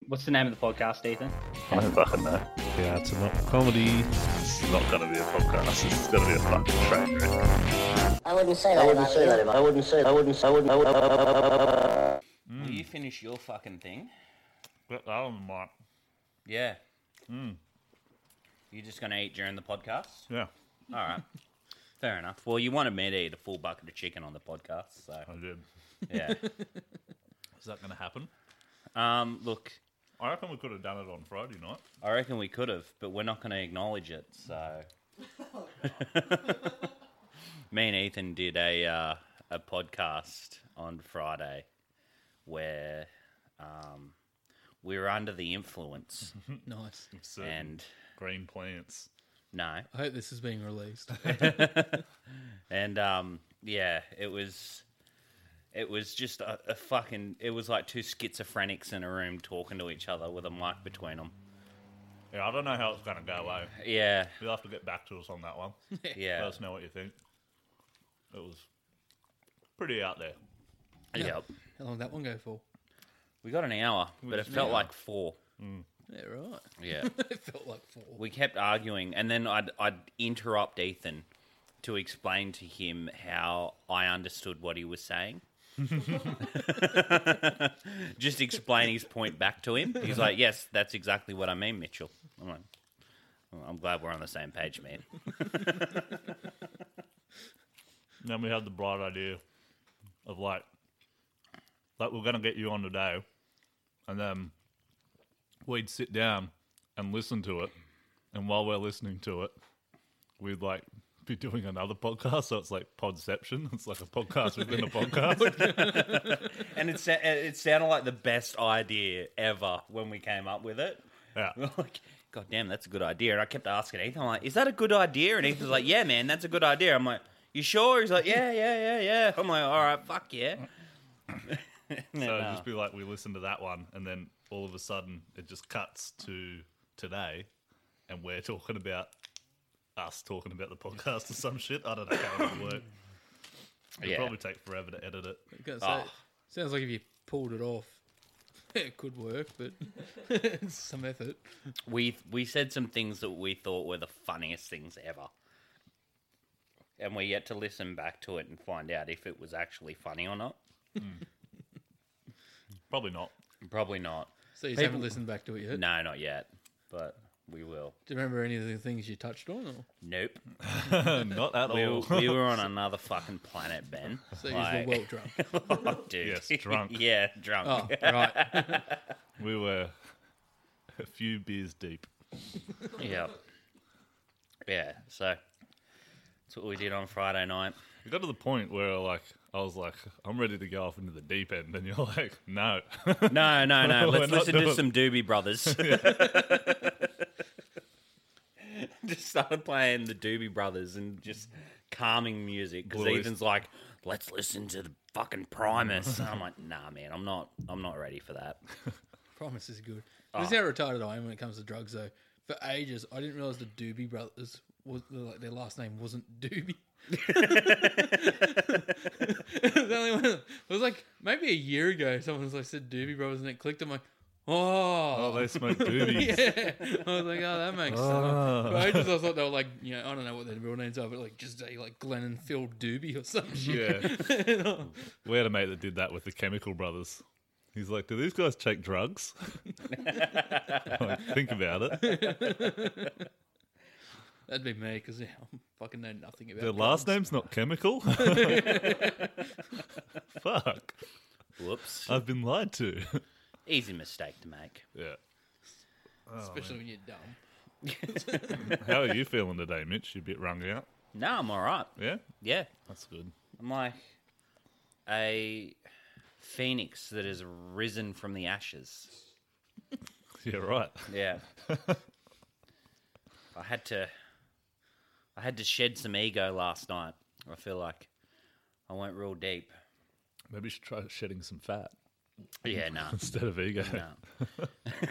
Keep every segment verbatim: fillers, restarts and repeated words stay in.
What's the name of the podcast, Ethan? I don't fucking know. Yeah, it's not comedy. It's not going to be a podcast. It's going to be a fucking train wreck. I wouldn't say that. I wouldn't say that. I wouldn't say. I wouldn't. I wouldn't. I wouldn't. Mm. Will you finish your fucking thing? But that one might. Yeah. Mm. You're just going to eat during the podcast? Yeah. All right. Fair enough. Well, you wanted me to eat a full bucket of chicken on the podcast, so... I did. Yeah. Is that going to happen? Um, look... I reckon we could have done it on Friday night. I reckon we could have, but we're not going to acknowledge it, so... Me and Ethan did a uh, a podcast on Friday where um, we were under the influence. Nice. Certain And... green plants. No. I hope this is being released. And, um, yeah, it was... It was just a, a fucking... It was like two schizophrenics in a room talking to each other with a mic between them. Yeah, I don't know how it's going to go, eh? Yeah, You'll have to get back to us on that one. yeah. Let us know what you think. It was pretty out there. Yep. How long did that one go for? We got an hour, but it an felt hour. like four. Yeah, right. Yeah. It felt like four. We kept arguing, and then I'd, I'd interrupt Ethan to explain to him how I understood what he was saying. Just explain his point back to him. He's like, yes, that's exactly what I mean, Mitchell. I'm like, well, I'm glad we're on the same page, man. Then we had the bright idea of like, like we're going to get you on today, and then we'd sit down and listen to it, and while we're listening to it, we'd like be doing another podcast, so it's like Podception. It's like a podcast within a podcast. And it, sa- it sounded like the best idea ever when we came up with it. Yeah. We were like, God damn, that's a good idea. And I kept asking Ethan, I'm like, is that a good idea? And Ethan's like, yeah, man, that's a good idea. I'm like, you sure? He's like, yeah, yeah, yeah, yeah. I'm like, all right, fuck yeah. And then, So it'd uh, just be like we listen to that one, and then all of a sudden it just cuts to today, and we're talking about us talking about the podcast or some shit. I don't know how it would work. It'd Yeah. probably take forever to edit it. I was gonna say, Oh. sounds like if you pulled it off, it could work, but it's some effort. we we said some things that we thought were the funniest things ever. And we're yet to listen back to it and find out if it was actually funny or not. Probably not. Probably not. So you People- haven't listened back to it yet? No, not yet. But we will. Do you remember any of the things you touched on? Or? Nope. Not at We, all. we were on another fucking planet, Ben. So you Like- were well drunk. Oh, dude. Yes, drunk. Yeah, drunk. Oh, right. We were a few beers deep. Yeah. Yeah, so that's what we did on Friday night. We got to the point where like I was like, I'm ready to go off into the deep end, and you're like, no. No, no, no. We're Let's not listen to doing- some Doobie Brothers. Just started playing the Doobie Brothers and just calming music because Blues. Ethan's like, let's listen to the fucking Primus. And I'm like, nah, man, I'm not. I'm not ready for that. Promise is good. This is how retarded I am when it comes to drugs, though. For ages, I didn't realize the Doobie Brothers was like their last name wasn't Doobie. It was only when- it was like maybe a year ago. Someone was like said Doobie Brothers, and it clicked. I'm like, oh, Oh, they smoke doobies. yeah. I was like, oh, that makes sense. For ages, I thought they were like, you know, I don't know what their real names are, but like just say like Glenn and Phil Doobie or some shit. Yeah. We had a mate that did that with the Chemical Brothers. He's like, do these guys take drugs? Like, think about it. That'd be me because yeah, I fucking know nothing about Their last drugs. name's not Chemical? Fuck. Whoops. I've been lied to. Easy mistake to make. Yeah. especially when you're dumb. How are you feeling today, Mitch? You a bit wrung out? No, I'm all right. Yeah? Yeah. That's good. I'm like a phoenix that has risen from the ashes. Yeah, right. Yeah. I had to I had to shed some ego last night. I feel like I went real deep. Maybe you should try shedding some fat Yeah, no. instead of ego. No.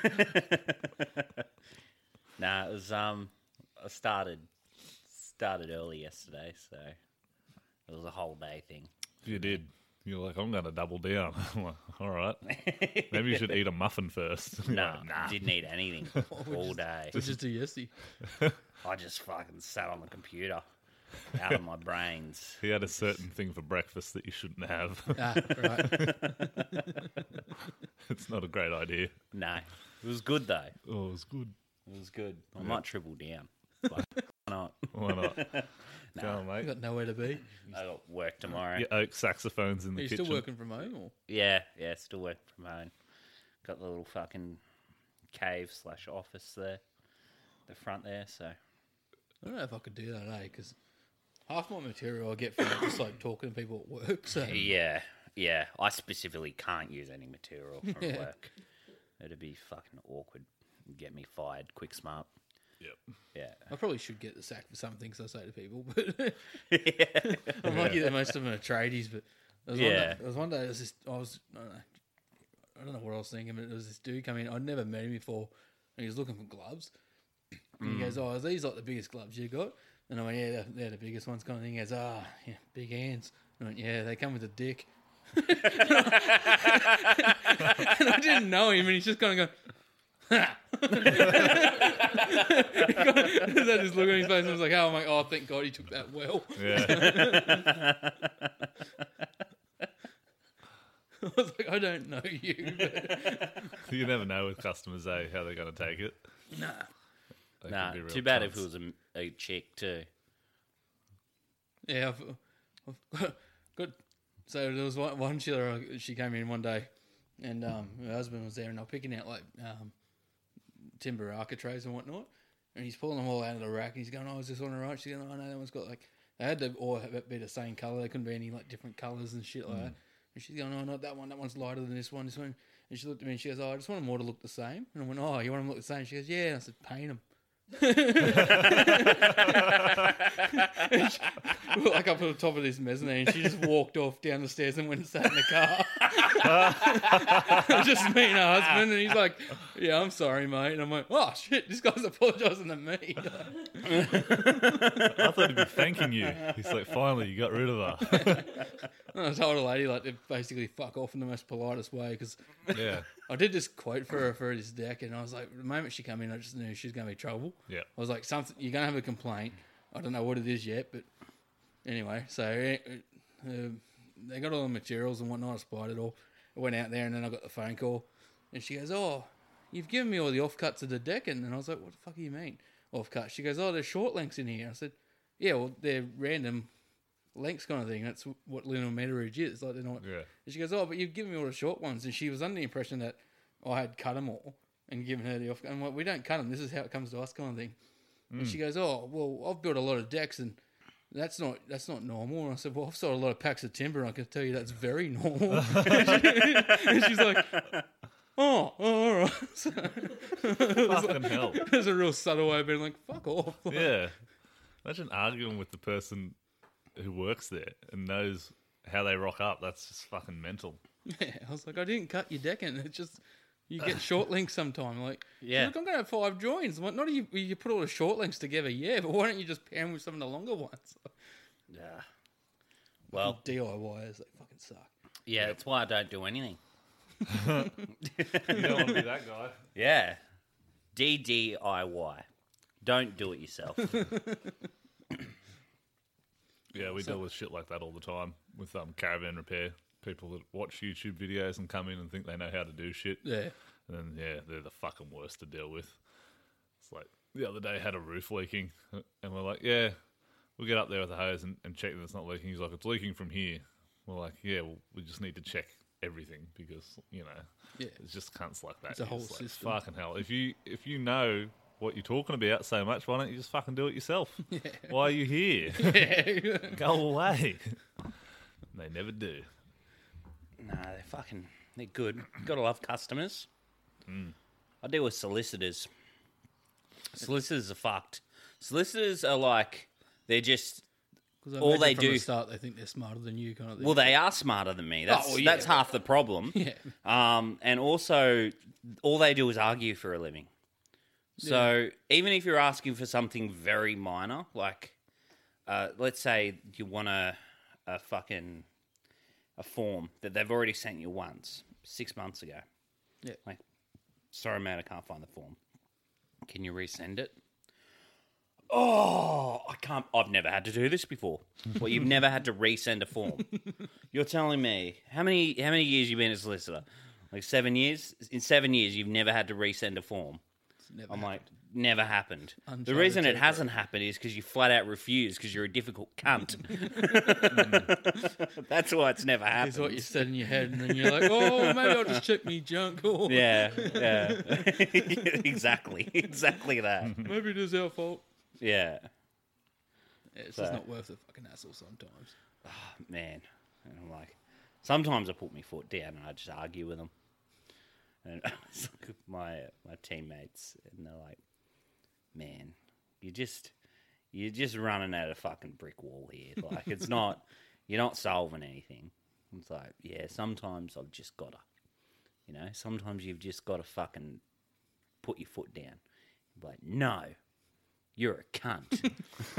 Nah, it was um I started started early yesterday, so it was a whole day thing. You did. You're like, I'm going to double down. I'm like, all right. Maybe you should eat a muffin first. You're No, like, nah. didn't eat anything all day. Which is too yesy. I just fucking sat on the computer, out of my brains. He had a certain thing for breakfast that you shouldn't have. Ah, right. It's not a great idea. No, it was good though. Oh, it was good. It was good. I might triple down. But why not? Why not? Go on, You mate. got nowhere to be. I got work tomorrow. Your oak saxophones in Are the you kitchen. still working from home? Or? Yeah, yeah, still working from home. Got the little fucking cave slash office there, the front there. So I don't know if I could do that, eh? Because half my material I get from just like talking to people at work. So yeah, yeah. I specifically can't use any material from Yeah. work. It'd be fucking awkward. Get me fired, quick smart. Yep. Yeah. I probably should get the sack for some things I say to people, but I'm lucky that most of them are tradies. But there was, one Yeah. day, there was one day, there was this, I was, I don't know, I don't know what I was thinking, but there was this dude come in. I'd never met him before, and he was looking for gloves. And he goes, "Oh, are these like the biggest gloves you got?" And I went, "Yeah, they're, they're the biggest ones." Kind of thing. He goes, "Ah, yeah, big hands." And I went, "Yeah, they come with a dick." and I didn't know him, and he's just kind of going. There's that just look on his face, and I was like, "Oh my, oh, thank God he took that well." Yeah. I was like, "I don't know you." But You never know with customers, eh, how they're going to take it. nah, They Nah, can be real too bad cunts. if it was a, a chick too. yeah, I've, I've got, got. So there was one, one she she came in one day, and um, her husband was there, and they were picking out like um, timber architraves and whatnot, and he's pulling them all out of the rack, and he's going, "Oh, is this one alright?" She's going, "Oh no, that one's got like they had to all have- be the same colour. There couldn't be any like different colours and shit like that." And she's going, "Oh, not that one. That one's lighter than this one. This one." And she looked at me and she goes, "Oh, I just want them all to look the same." And I went, "Oh, you want them to look the same?" She goes, "Yeah." And I said, "Paint them." Like up at the top of this mezzanine, she just walked off down the stairs and went and sat in the car. Just me and her husband, and he's like, "Yeah, I'm sorry, mate." And I'm like, "Oh shit, this guy's apologising to me." I thought he'd be thanking you. He's like, finally, you got rid of her. And I told a lady like to basically fuck off in the most politest way because Yeah. I did this quote for her for this deck, and I was like, the moment she came in, I just knew she was going to be trouble. Yeah. I was like, something you're going to have a complaint. I don't know what it is yet, but anyway, so uh, uh, they got all the materials and whatnot. I spied it all. I went out there, and then I got the phone call, and she goes, "Oh, you've given me all the offcuts of the deck," and I was like, "What the fuck do you mean offcut?" She goes, "Oh, there's short lengths in here." I said, "Yeah, well, they're random lengths kind of thing. That's what linear meterage is. Like they're not." Yeah. And she goes, "Oh, but you've given me all the short ones," and she was under the impression that I had cut them all and given her the off. I'm like, "We don't cut them. This is how it comes to us," kind of thing. And she goes, "Oh, well, I've built a lot of decks, and that's not that's not normal." And I said, "Well, I've sold a lot of packs of timber, and I can tell you that's very normal." And she's like, "Oh, all right." So, Fucking hell. there's a real subtle way of being like, "Fuck off." Yeah. Imagine arguing with the person who works there and knows how they rock up. That's just fucking mental. Yeah, I was like, "I didn't cut your deck in. It's just you get short links sometime." Like, Yeah. "Look, I'm going to have five joins." I'm like, "Not you, you put all the short links together, yeah, but why don't you just pair them with some of the longer ones?" Yeah. Well, D I Yers, they fucking suck. yeah, that's why I don't do anything. You don't want to be that guy. Yeah. D D I Y. Don't do it yourself. Yeah, we deal with shit like that all the time with um, caravan repair. People that watch YouTube videos and come in and think they know how to do shit. Yeah. And then, yeah, they're the fucking worst to deal with. It's like the other day had a roof leaking, and we're like, yeah, we'll get up there with the hose and, and check that it's not leaking. He's like, it's leaking from here. We're like, yeah, well, we just need to check everything because, you know, Yeah. it's just cunts like that. It's a whole like, system. Fucking hell. If you, if you know what you're talking about so much, why don't you just fucking do it yourself? Yeah. Why are you here? Yeah. Go away. They never do. No, they're fucking, they're good. Gotta love customers. I deal with solicitors. Solicitors are fucked. Solicitors are like, they're just, all they from do- the start, they think they're smarter than you, kind of thing. well, they are smarter than me. That's, Oh, well, yeah. that's half the problem. yeah. Um, and also, all they do is argue for a living. So even if you're asking for something very minor, like, uh, let's say you want a, a fucking, a form that they've already sent you once, six months ago. Yeah. Like, sorry, mate, I can't find the form. Can you resend it? Oh, I can't. I've never had to do this before. Well, you've never had to resend a form. You're telling me how many how many years you've been a solicitor? Like seven years. In seven years, you've never had to resend a form. Never I'm like, happened. never happened. Uncharted the reason it territory. hasn't happened is because you flat out refuse because you're a difficult cunt. That's why it's never happened. It's what you said in your head, and then you're like, oh, maybe I'll just check me junk. Or Yeah, yeah. exactly, exactly that. maybe it is our fault. Yeah, Yeah, it's So- just not worth the fucking hassle sometimes. man. And I'm like, sometimes I put my foot down and I just argue with them. And it's like my my teammates, and they're like, "Man, you just you're just running at a fucking brick wall here. Like, it's not you're not solving anything." It's like, yeah, sometimes I've just gotta, you know, sometimes you've just gotta fucking put your foot down. Be like, no, you're a cunt.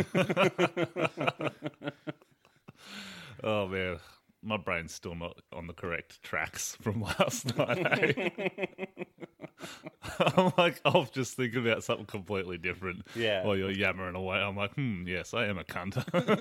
Oh man, my brain's still not on the correct tracks from last night. Eh? I'm like, I'll just think about something completely different. Yeah. While you're yammering away, I'm like, hmm, yes, I am a cunt.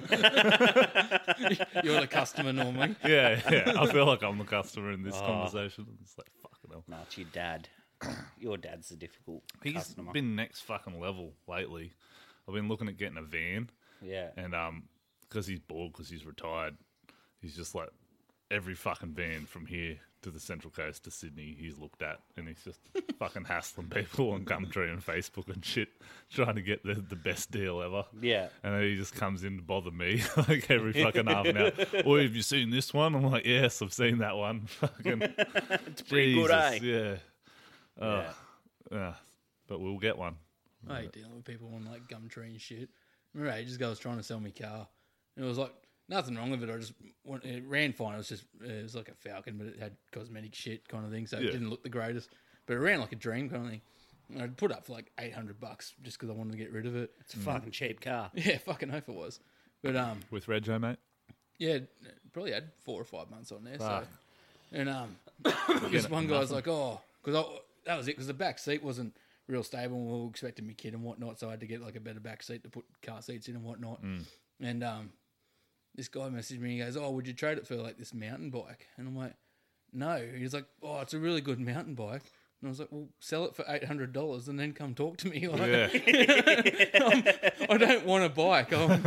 You're the customer normally. yeah, yeah. I feel like I'm the customer in this Oh. conversation. It's like, fucking hell. No, it's your dad. Your dad's a difficult He's customer. been next fucking level lately. I've been looking at getting a van, Yeah. and um, because he's bored, because he's retired, he's just like every fucking van from here to the Central Coast to Sydney he's looked at, and he's just fucking hassling people on Gumtree and Facebook and shit, trying to get the, the best deal ever. Yeah. And then he just comes in to bother me like every fucking half an hour. Oh, have you seen this one? I'm like, yes, I've seen that one. Fucking It's pretty good, eh? yeah. Oh, Yeah. yeah. But we'll get one. I hate dealing with people on like Gumtree and shit. Remember ages ago I was trying to sell me car, and it was like nothing wrong with it. I just want, it ran fine. It was just it was like a Falcon, but it had cosmetic shit kind of thing, so Yeah. it didn't look the greatest. But it ran like a dream kind of thing. And I'd put up for like eight hundred bucks just because I wanted to get rid of it. It's a fucking cheap car. Yeah, fucking hope it was. But um, With Rego, mate? yeah, it probably had four or five months on there. Fuck. So, and um, this one guy was like, oh, because that was it. Because the back seat wasn't real stable. And we were expecting my kid and whatnot, so I had to get like a better back seat to put car seats in and whatnot. And um, this guy messaged me. He goes, "Oh, would you trade it for like this mountain bike?" And I'm like, "No." He's like, "Oh, it's a really good mountain bike." And I was like, "Well, sell it for eight hundred dollars and then come talk to me." Like, Yeah. I'm, I don't want a bike. I'm,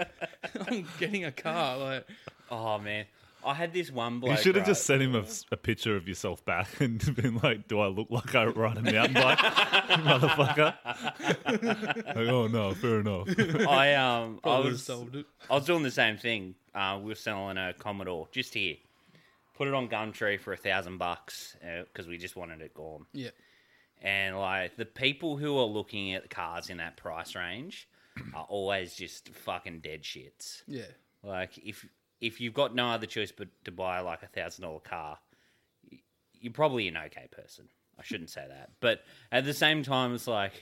I'm getting a car. Like, Oh, man. I had this one bloke. You should have right? just sent him a, a picture of yourself back and been like, do I look like I ride a mountain bike, motherfucker? Like, oh, no, fair enough. I um, I probably would have was sold it. I was doing the same thing. Uh, we were selling a Commodore just here. Put it on Gumtree for a thousand bucks because we just wanted it gone. Yeah. And like the people who are looking at cars in that price range are always just fucking dead shits. Yeah. Like if if you've got no other choice but to buy like a thousand dollar car, y- you're probably an okay person. I shouldn't say that, but at the same time, it's like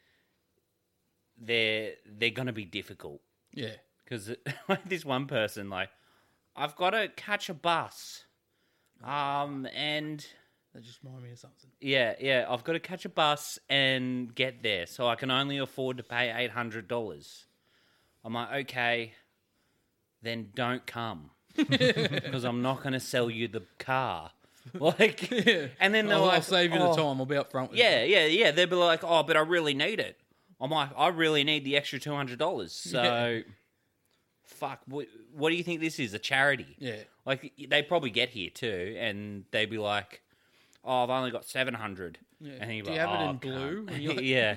they're they're gonna be difficult Yeah. because like this one person, like I've got to catch a bus, um, and That just reminded me of something. yeah, yeah, I've got to catch a bus and get there, so I can only afford to pay eight hundred dollars. I'm like, okay, then don't come because I'm not going to sell you the car. Like, and then they're I'll, like, I'll save you "Oh, the time. I'll be up front with Yeah, yeah, yeah. They'll be like, oh, but I really need it. I'm like, I really need the extra two hundred dollars. So, Yeah. fuck. What, what do you think this is? A charity? you. Yeah. Like they probably get here too, and they'd be like, "Oh, I've only got seven hundred." Yeah. And he'd Do be you like, have it "Oh, in blue?" cunt." And you're like, yeah.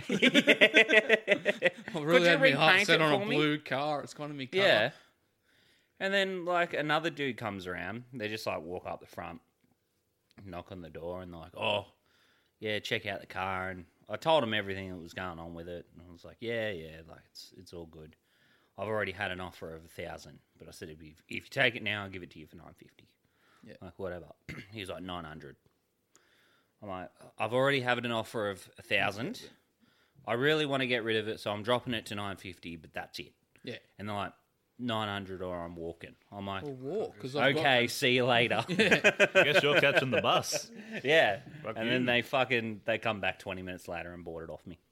I really you had my heart repaint set it on a for me? blue car. It's kind of me car. Yeah. And then like another dude comes around. They just like walk up the front, knock on the door, and they're like, "Oh, yeah, check out the car." And I told him everything that was going on with it, and I was like, "Yeah, yeah, like it's it's all good. I've already had an offer of a thousand, but I said if you, if you take it now, I'll give it to you for nine fifty. Yeah. Like whatever." He was like nine hundred. I'm like, I've already had an offer of a thousand. I really want to get rid of it, so I'm dropping it to nine fifty, but that's it. Yeah. And they're like, nine hundred or I'm walking. I'm like, Or walk. Cause okay, see you later. I guess you're catching the bus. Yeah. Fuck and you. then they fucking, they come back twenty minutes later and bought it off me.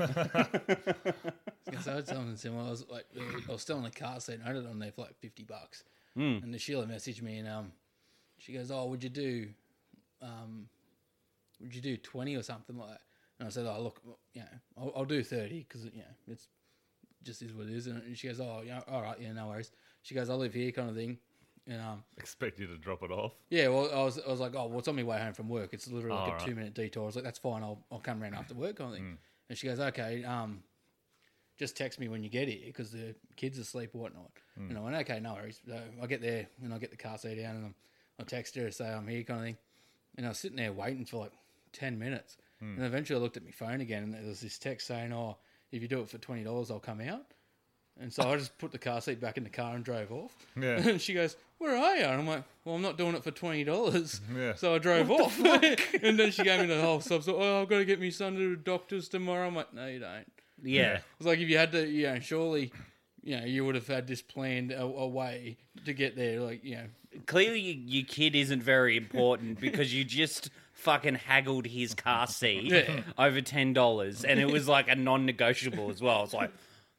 Because I had something similar. I was like, I was still in the car seat and I had it on there for like fifty bucks. Mm. And the Sheila messaged me and um, she goes, "Oh, would you do, um, would you do twenty or something like that?" And I said, "Oh, look, you know, I'll, I'll do thirty because you know it's just is what it is." And she goes, "Oh, yeah, all right, yeah, no worries." She goes, "I live here," kind of thing. And um, Expect you to drop it off. yeah, well, I was, I was like, "Oh, well, it's on my way home from work. It's literally like Oh, a right. two minute detour." I was like, "That's fine. I'll, I'll come around after work," kind of thing. And she goes, "Okay, um, just text me when you get here because the kids are asleep or whatnot." And I went, "Okay, no worries." So I get there and I get the car seat down and I'm, I text her to say I'm here, kind of thing. And I was sitting there waiting for like ten minutes. And eventually I looked at my phone again and there was this text saying, "Oh, if you do it for twenty dollars, I'll come out." And so I just put the car seat back in the car and drove off. Yeah. And she goes, "Where are you?" And I'm like, "Well, I'm not doing it for twenty dollars." Yeah. So I drove off. And then she gave me the whole sub. So, "Oh, I've got to get my son to the doctor's tomorrow." I'm like, "No, you don't." Yeah. It was like if you had to, you know, surely, you know, you would have had this planned a, a way to get there. Like, you know, Clearly, you, your kid isn't very important because you just fucking haggled his car seat Yeah. over ten dollars, and it was like a non-negotiable as well. It's like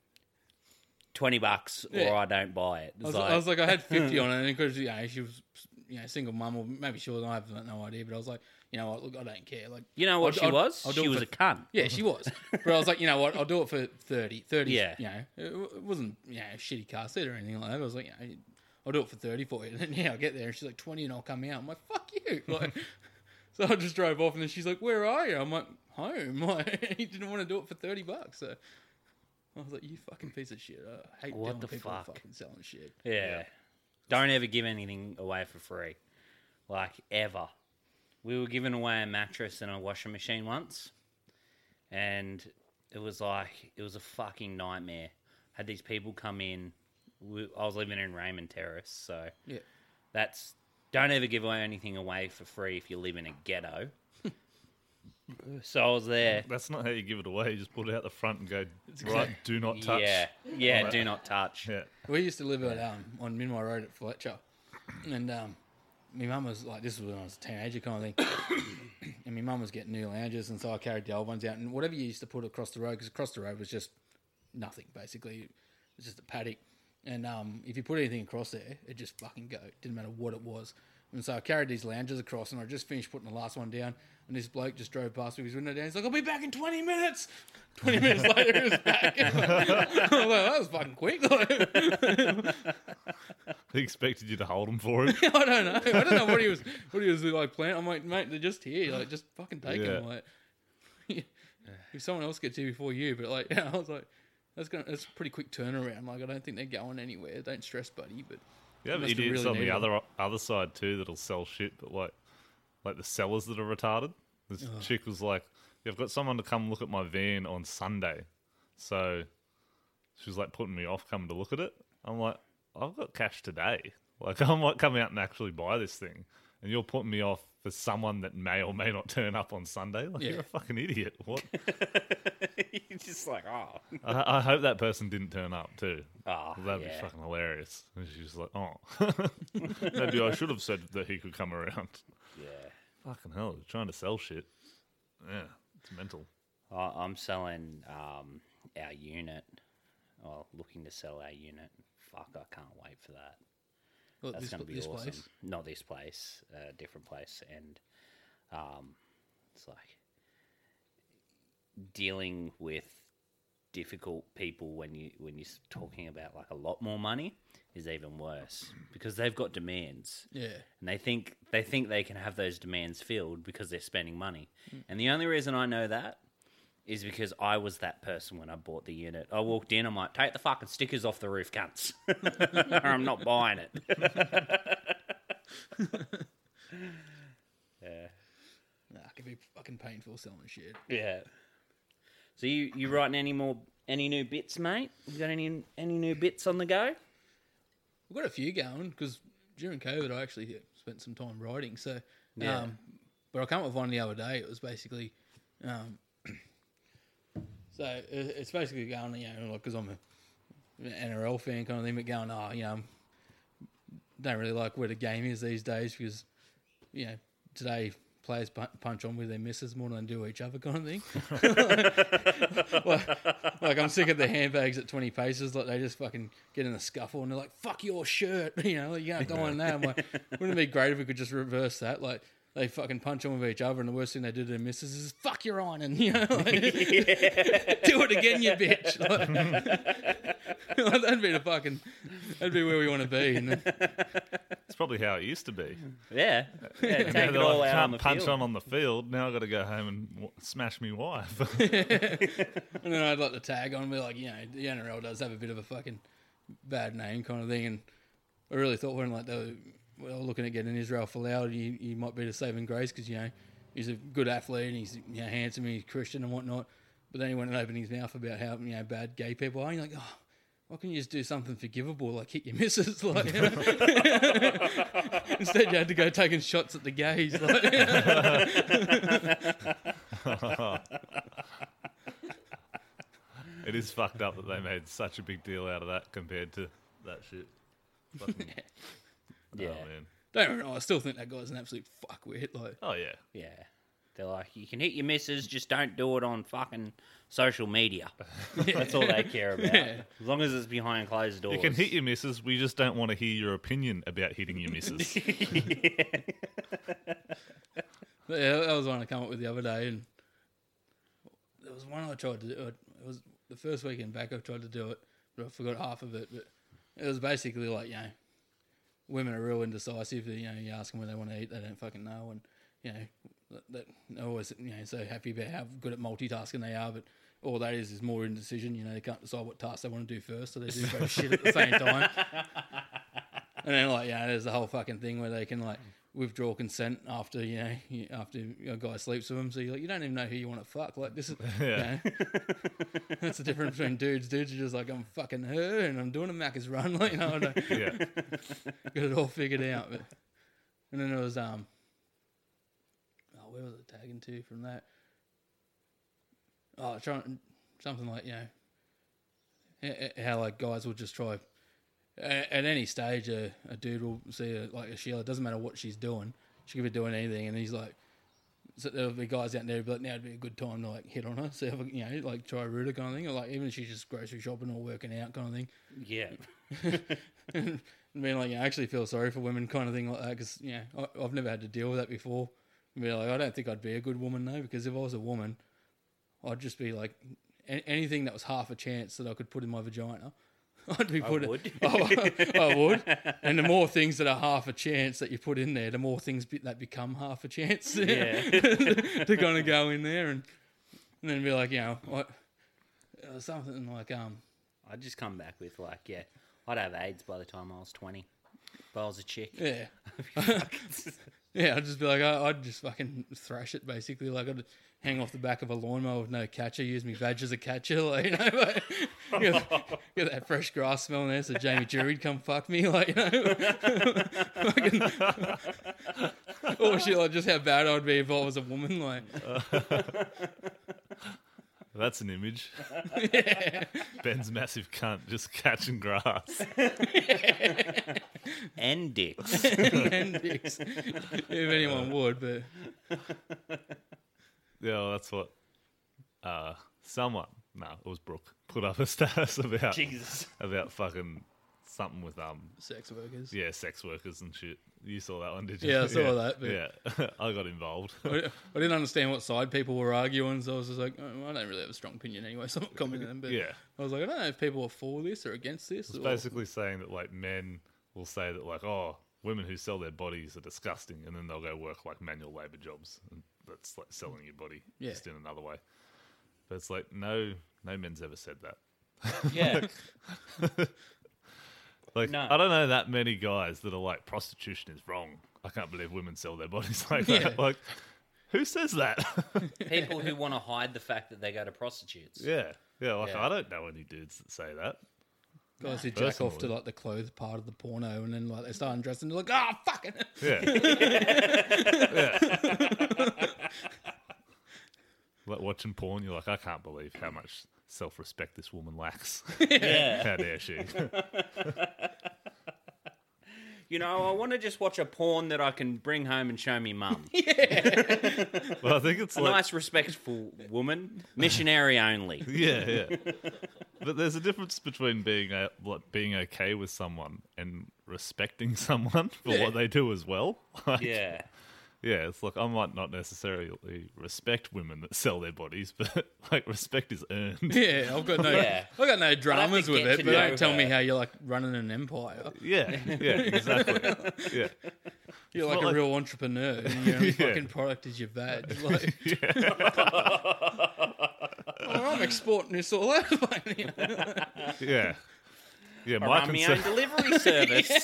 twenty bucks, or Yeah. I don't buy it. It's I was, like, I was like, I had fifty on it, and because you know she was, you know, single mum, or maybe she was. I have no idea, but I was like, you know what? Look, I don't care. Like, you know what I'll- she I'll- was? I'll do She it was for- a cunt. Yeah, she was. But I was like, you know what? I'll do it for thirty. thirty, Yeah. you know, it, w- it wasn't, you know, a shitty car seat or anything like that. I was like, you know, I'll do it for thirty for you. And then, yeah, I'll get there. And she's like, twenty and I'll come out. I'm like, fuck you. Like, so I just drove off and then she's like, where are you? I'm like, home. Like, he didn't want to do it for thirty bucks. So I was like, you fucking piece of shit. I hate What telling the people fuck? fucking selling shit. Yeah. Don't ever give anything away for free. Like, ever. We were giving away a mattress and a washing machine once. And it was like, it was a fucking nightmare. Had these people come in. We, I was living in Raymond Terrace, so Yeah. that's... Don't ever give away anything away for free if you live in a ghetto. So I was there. That's not how you give it away. You just put it out the front and go, right, do not touch. Yeah, yeah, do not touch. Yeah. We used to live at, um, on Minway Road at Fletcher. And um, my mum was like, this was when I was a teenager kind of thing. And my mum was getting new lounges, and so I carried the old ones out. And whatever you used to put across the road, because across the road was just nothing, basically. It was just a paddock. And um, if you put anything across there, it just fucking go. It didn't matter what it was. And so I carried these lounges across, and I just finished putting the last one down. And this bloke just drove past with his window down. He's like, "I'll be back in twenty minutes." twenty minutes later, he was back. I was like, that was fucking quick. Like, He expected you to hold them for him. I don't know. I don't know what he was. What he was like planning. I'm like, mate, they're just here. Like, just fucking take them. Yeah. Like, if someone else gets here before you, but like, yeah, I was like, that's gonna. That's a pretty quick turnaround. Like, I don't think they're going anywhere. Don't stress, buddy. But You have must have idiots really on the needed other other side too that'll sell shit, but like like the sellers that are retarded. This chick was like, "Yeah, I've got someone to come look at my van on Sunday," so she was like putting me off coming to look at it. I'm like, I've got cash today. Like, I might come out and actually buy this thing, and you're putting me off for someone that may or may not turn up on Sunday. Like, Yeah. you're a fucking idiot. What? You're just like, oh. I, I hope that person didn't turn up too. Oh, That'd yeah. be fucking hilarious. And she's like, oh, maybe I should have said that he could come around. Yeah. Fucking hell, he's trying to sell shit. Yeah, it's mental. I- I'm selling um, our unit. Well, looking to sell our unit. Fuck, I can't wait for that. well, That's this, going to be this awesome. place. Not this place, a different place. And um, it's like dealing with difficult people when you when you're talking about like a lot more money is even worse because they've got demands. Yeah. And they think they think they can have those demands filled because they're spending money. And the only reason I know that is because I was that person when I bought the unit. I walked in, I'm like, take the fucking stickers off the roof, cunts. Or I'm not buying it. Yeah. Nah, it can be fucking painful selling shit. Yeah. So you you writing any more any new bits, mate? You got any any new bits on the go? We've got a few going because during COVID, I actually spent some time writing. So, Yeah. um, but I came up with one the other day. It was basically, um, so it- it's basically going, you know, like because I'm a N R L fan kind of thing, but going, oh, you know, don't really like where the game is these days because, you know, today players pu- punch on with their misses more than they do each other kind of thing. like, like, I'm sick of the handbags at twenty paces. Like, they just fucking get in a scuffle and they're like, fuck your shirt. You know, like, you can't go on that. I'm like, wouldn't it be great if we could just reverse that? Like, they fucking punch on with each other, and the worst thing they do to their missus is "fuck your ironing," you know. Like, do it again, you bitch. Like, that'd be the fucking. That'd be where we want to be. And then, It's probably how it used to be. Yeah, yeah And take now it they're all like, out can't on the punch field. on on the field. Now I've got to go home and w- smash me wife. and then I'd like to tag on and be like, you know, the N R L does have a bit of a fucking bad name kind of thing, and I really thought when like they were well looking at getting Israel Folau, he, he might be the saving grace because you know he's a good athlete and he's you know handsome and he's Christian and whatnot. But then he went and opened his mouth about how you know bad gay people are. And you're like, oh, why can't you just do something forgivable like hit your missus? Like, you know? Instead, you had to go taking shots at the gays. Like, It is fucked up that they made such a big deal out of that compared to that shit. Fucking, Yeah. Oh, man. don't get me wrong, I still think that guy's an absolute fuckwit. Like, Oh, yeah. Yeah. They're like, you can hit your missus, just don't do it on fucking social media. That's all they care about. Yeah. As long as it's behind closed doors. You can hit your missus. We just don't want to hear your opinion about hitting your missus. But yeah, that was one I came up with the other day, and there was one I tried to do. It was the first weekend back I tried to do it, but I forgot half of it. But it was basically like, you know, women are real indecisive. You know, you ask them when they want to eat, they don't fucking know, and you know, that, that they're always you know so happy about how good at multitasking they are, but all that is is more indecision. You know, they can't decide what task they want to do first, so they do both shit at the same time. And then like, yeah, there's the whole fucking thing where they can like withdraw consent after you know you- after a guy sleeps with them. So you're like, you don't even know who you want to fuck. Like this is, Yeah. you know, that's the difference between dudes. Dudes are just like, I'm fucking her and I'm doing a Macca's run. Like, you know, I don't Yeah. got it all figured out. But and then it was um, oh, where was it tagging to from that? Oh, trying something like you know, h- h- how like guys will just try. A- At any stage, a, a dude will see a, like a Sheila. It doesn't matter what she's doing; she could be doing anything, and he's like, so there'll be guys out there who'll be like, now would be a good time to like hit on her, see if I can, you know, like try a rooter kind of thing, or like even if she's just grocery shopping or working out kind of thing. Yeah. And being like, you know, I actually feel sorry for women kind of thing like that because you know I, I've never had to deal with that before. And be like, I don't think I'd be a good woman though, because if I was a woman, I'd just be like a- anything that was half a chance that I could put in my vagina. I'd be I putting. would. I, I would. And the more things that are half a chance that you put in there, the more things be, that become half a chance. Yeah. to kind of go in there and, and then be like, you know, what uh, something like um. I'd just come back with like, yeah, I'd have AIDS by the time I was twenty. If I was a chick. Yeah. Yeah, I'd just be like, I- I'd just fucking thrash it basically. Like, I'd hang off the back of a lawnmower with no catcher, use me badge as a catcher, like, you know, like, get, get that fresh grass smell in there so Jamie Drury'd come fuck me, like, you know. Fucking, or shit, like, just how bad I'd be if I was a woman, like. That's an image. Ben's massive cunt just catching grass. And dicks. And dicks. If anyone would, but Yeah, well, that's what uh, someone, no, it was Brooke, put up a status about Jesus. about fucking something with um sex workers. yeah sex workers and shit. You saw that one, did you? Yeah, I saw that, but- Yeah, I got involved. I I didn't understand what side people were arguing, so I was just like, oh, I don't really have a strong opinion anyway, so I'm not commenting on them. But Yeah. I was like, I don't know if people are for this or against this. It's or- basically saying that like men will say that like, oh, women who sell their bodies are disgusting, and then they'll go work like manual labor jobs, and that's like selling your body Yeah. just in another way. But it's like no, no men's ever said that. Yeah. Like No. I don't know that many guys that are like prostitution is wrong. I can't believe women sell their bodies like Yeah. that. Like, who says that? People who want to hide the fact that they go to prostitutes. yeah, yeah. Like Yeah. I don't know any dudes that say that. Guys who jack off to Personally. like the clothes part of the porno, and then like they start undressing, they're like, ah, oh, fucking. Yeah. Like watching porn, you're like, I can't believe how much self-respect this woman lacks. Yeah. How dare she? You know, I want to just watch a porn that I can bring home and show me mum. Well, I think it's A like... nice, respectful woman. Missionary only. Yeah, yeah. But there's a difference between being a, like, being okay with someone and respecting someone for what they do as well. Like, Yeah. yeah, it's like I might not necessarily respect women that sell their bodies, but like respect is earned. Yeah, I've got no, Yeah. I've got no dramas to with get it, to but know don't tell me her. how you're like running an empire. Yeah, yeah, exactly. Yeah, You're like not a like- real entrepreneur, and your only Yeah. fucking product is your vag. Like, oh, I'm exporting this all over. yeah, yeah. I My run my own concern, delivery service.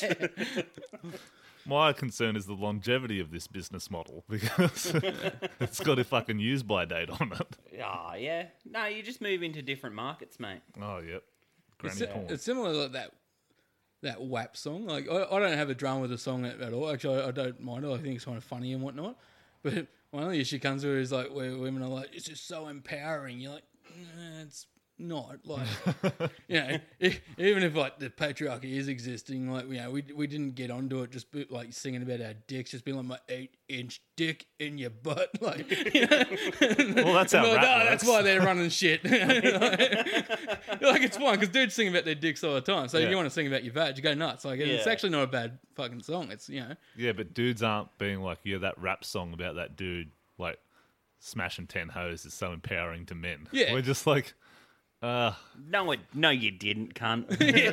my concern is the longevity of this business model because it's got a fucking use by date on it. Oh, yeah. No, you just move into different markets, mate. Oh, yep. Granny It's, porn. it's similar to that that W A P song. Like I, I don't have a drama with the song at, at all. Actually, I, I don't mind it. I think it's kind of funny and whatnot. But one of the issues comes with is like where women are like, it's just so empowering. You're like, nah, it's not. Like, you know, if, even if like the patriarchy is existing, like, you know, we we didn't get onto it just be, like singing about our dicks, just being like my eight inch dick in your butt. Like, you know? Well, that's how Like, rap "Oh, works. that's why they're running shit. like, like, it's fine because dudes sing about their dicks all the time. So if Yeah. you want to sing about your vag, you go nuts. Like it's Yeah. actually not a bad fucking song. It's you know, Yeah, but dudes aren't being like, yeah, that rap song about that dude, like, smashing ten hoes is so empowering to men. Yeah. We're just like, uh, No, it, no, you didn't, cunt.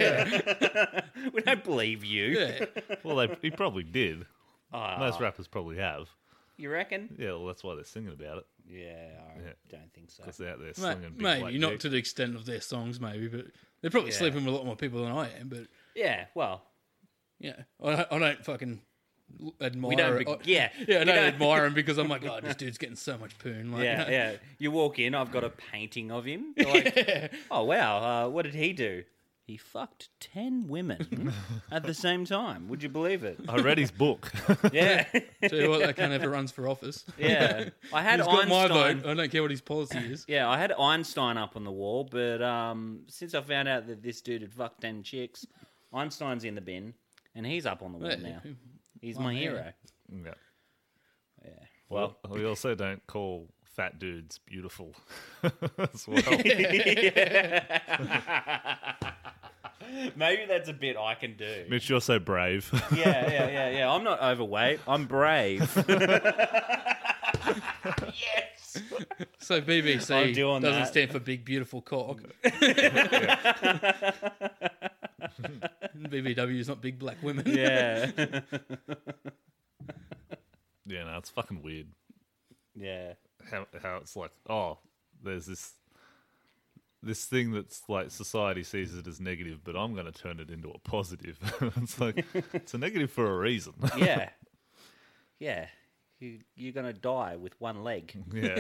We don't believe you. yeah. well, they, he probably did. Oh, Most rappers probably have. you reckon? Yeah, well, that's why they're singing about it. Yeah, I Yeah. don't think so. Because they're out there Ma- slinging big maybe black not dick. to the extent of their songs, maybe, but they're probably Yeah. sleeping with a lot more people than I am. But Yeah, well, yeah, I, I don't fucking admire. we don't. it. Be- I- yeah, yeah, I we don't admire him because I'm like, oh, this dude's getting so much poon. Like, Yeah, yeah. You walk in, I've got a painting of him. You're like, oh wow, uh, what did he do? He fucked ten women at the same time. Would you believe it? I read his book. Yeah, Tell you what, that cunt ever runs for office. yeah. I had He's got my Einstein. vote. I don't care what his policy is. Yeah, I had Einstein up on the wall, but um, since I found out that this dude had fucked ten chicks, Einstein's in the bin, and he's up on the wall Yeah. now. He's Oh, my yeah. hero. yeah. Yeah. Well, we also don't call fat dudes beautiful as well. Maybe that's a bit I can do. Mitch, you're so brave. Yeah, yeah, yeah, yeah. I'm not overweight. I'm brave. Yes. So B B C I'm doing doesn't that. stand for big beautiful cock. B B W is not big black women. Yeah. Yeah, no, it's fucking weird. Yeah. How how it's like, oh, there's this this thing that's like society sees it as negative, but I'm going to turn it into a positive. It's like it's a negative for a reason. Yeah. Yeah. You, you're going to die with one leg. Yeah,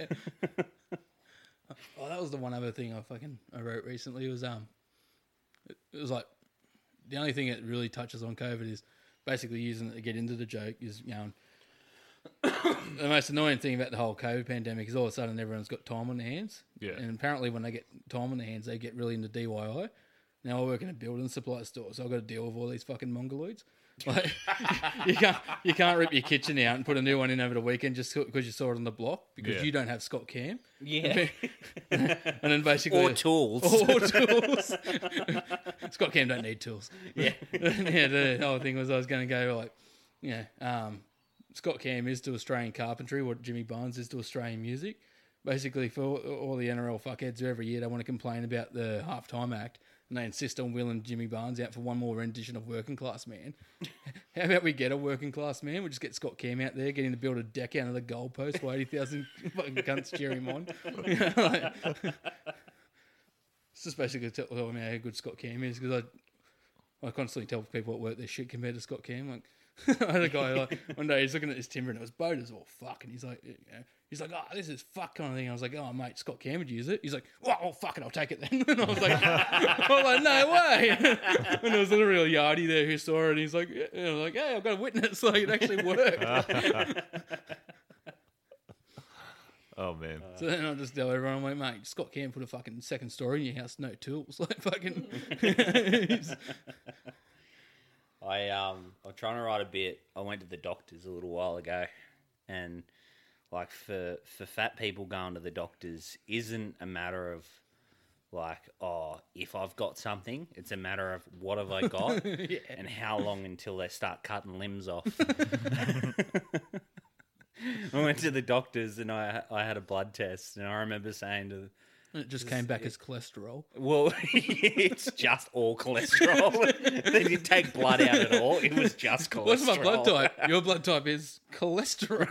Oh, that was the one other thing I fucking I wrote recently. It was um, it, it was like the only thing that really touches on COVID is basically using it to get into the joke is you know. The most annoying thing about the whole COVID pandemic is all of a sudden everyone's got time on their hands. Yeah. And apparently when they get time on their hands, they get really into D I Y. Now I work in a building supply store, so I've got to deal with all these fucking mongoloids. Like, you can't you can't rip your kitchen out and put a new one in over the weekend just because you saw it on the block because Yeah. you don't have Scott Cam. Yeah. And then basically Or tools. Or tools. Scott Cam don't need tools. Yeah. Yeah. The whole thing was I was going to go like, yeah, um, Scott Cam is to Australian carpentry what Jimmy Barnes is to Australian music. Basically, for all, all the N R L fuckheads who every year they want to complain about the halftime act and they insist on wheeling Jimmy Barnes out for one more rendition of Working Class Man. How about we get a Working Class Man? We just get Scott Cam out there getting to build a deck out of the goalpost while eighty thousand fucking cunts cheer him on. You know, like, it's just basically tell tell me how good Scott Cam is because I I constantly tell people at work they're shit compared to Scott Cam. Like, I had a guy like one day he's looking at this timber and it was boat as well, fuck, and he's like, you know, he's like, oh, this is fuck kind of thing. I was like, oh mate, Scott Cam would use it. He's like, well, oh, fuck it, I'll take it then. And I was like, I was like, no way. And there was a real yardie there who saw it, and he's like, yeah. And I was like, hey, I've got a witness, like it actually worked. Oh man. So then I just tell everyone, I'm like, mate, Scott Cam put a fucking second story in your house, no tools. Like, fucking. I um, I'm trying to write a bit. I went to the doctors a little while ago, and like for for fat people, going to the doctors isn't a matter of like, oh, if I've got something, it's a matter of what have I got Yeah. and how long until they start cutting limbs off. I went to the doctors and I I had a blood test, and I remember saying to, And it just came back as cholesterol. well, it's just all cholesterol. They didn't take blood out at all. It was just cholesterol. What's my blood type? Your blood type is cholesterol.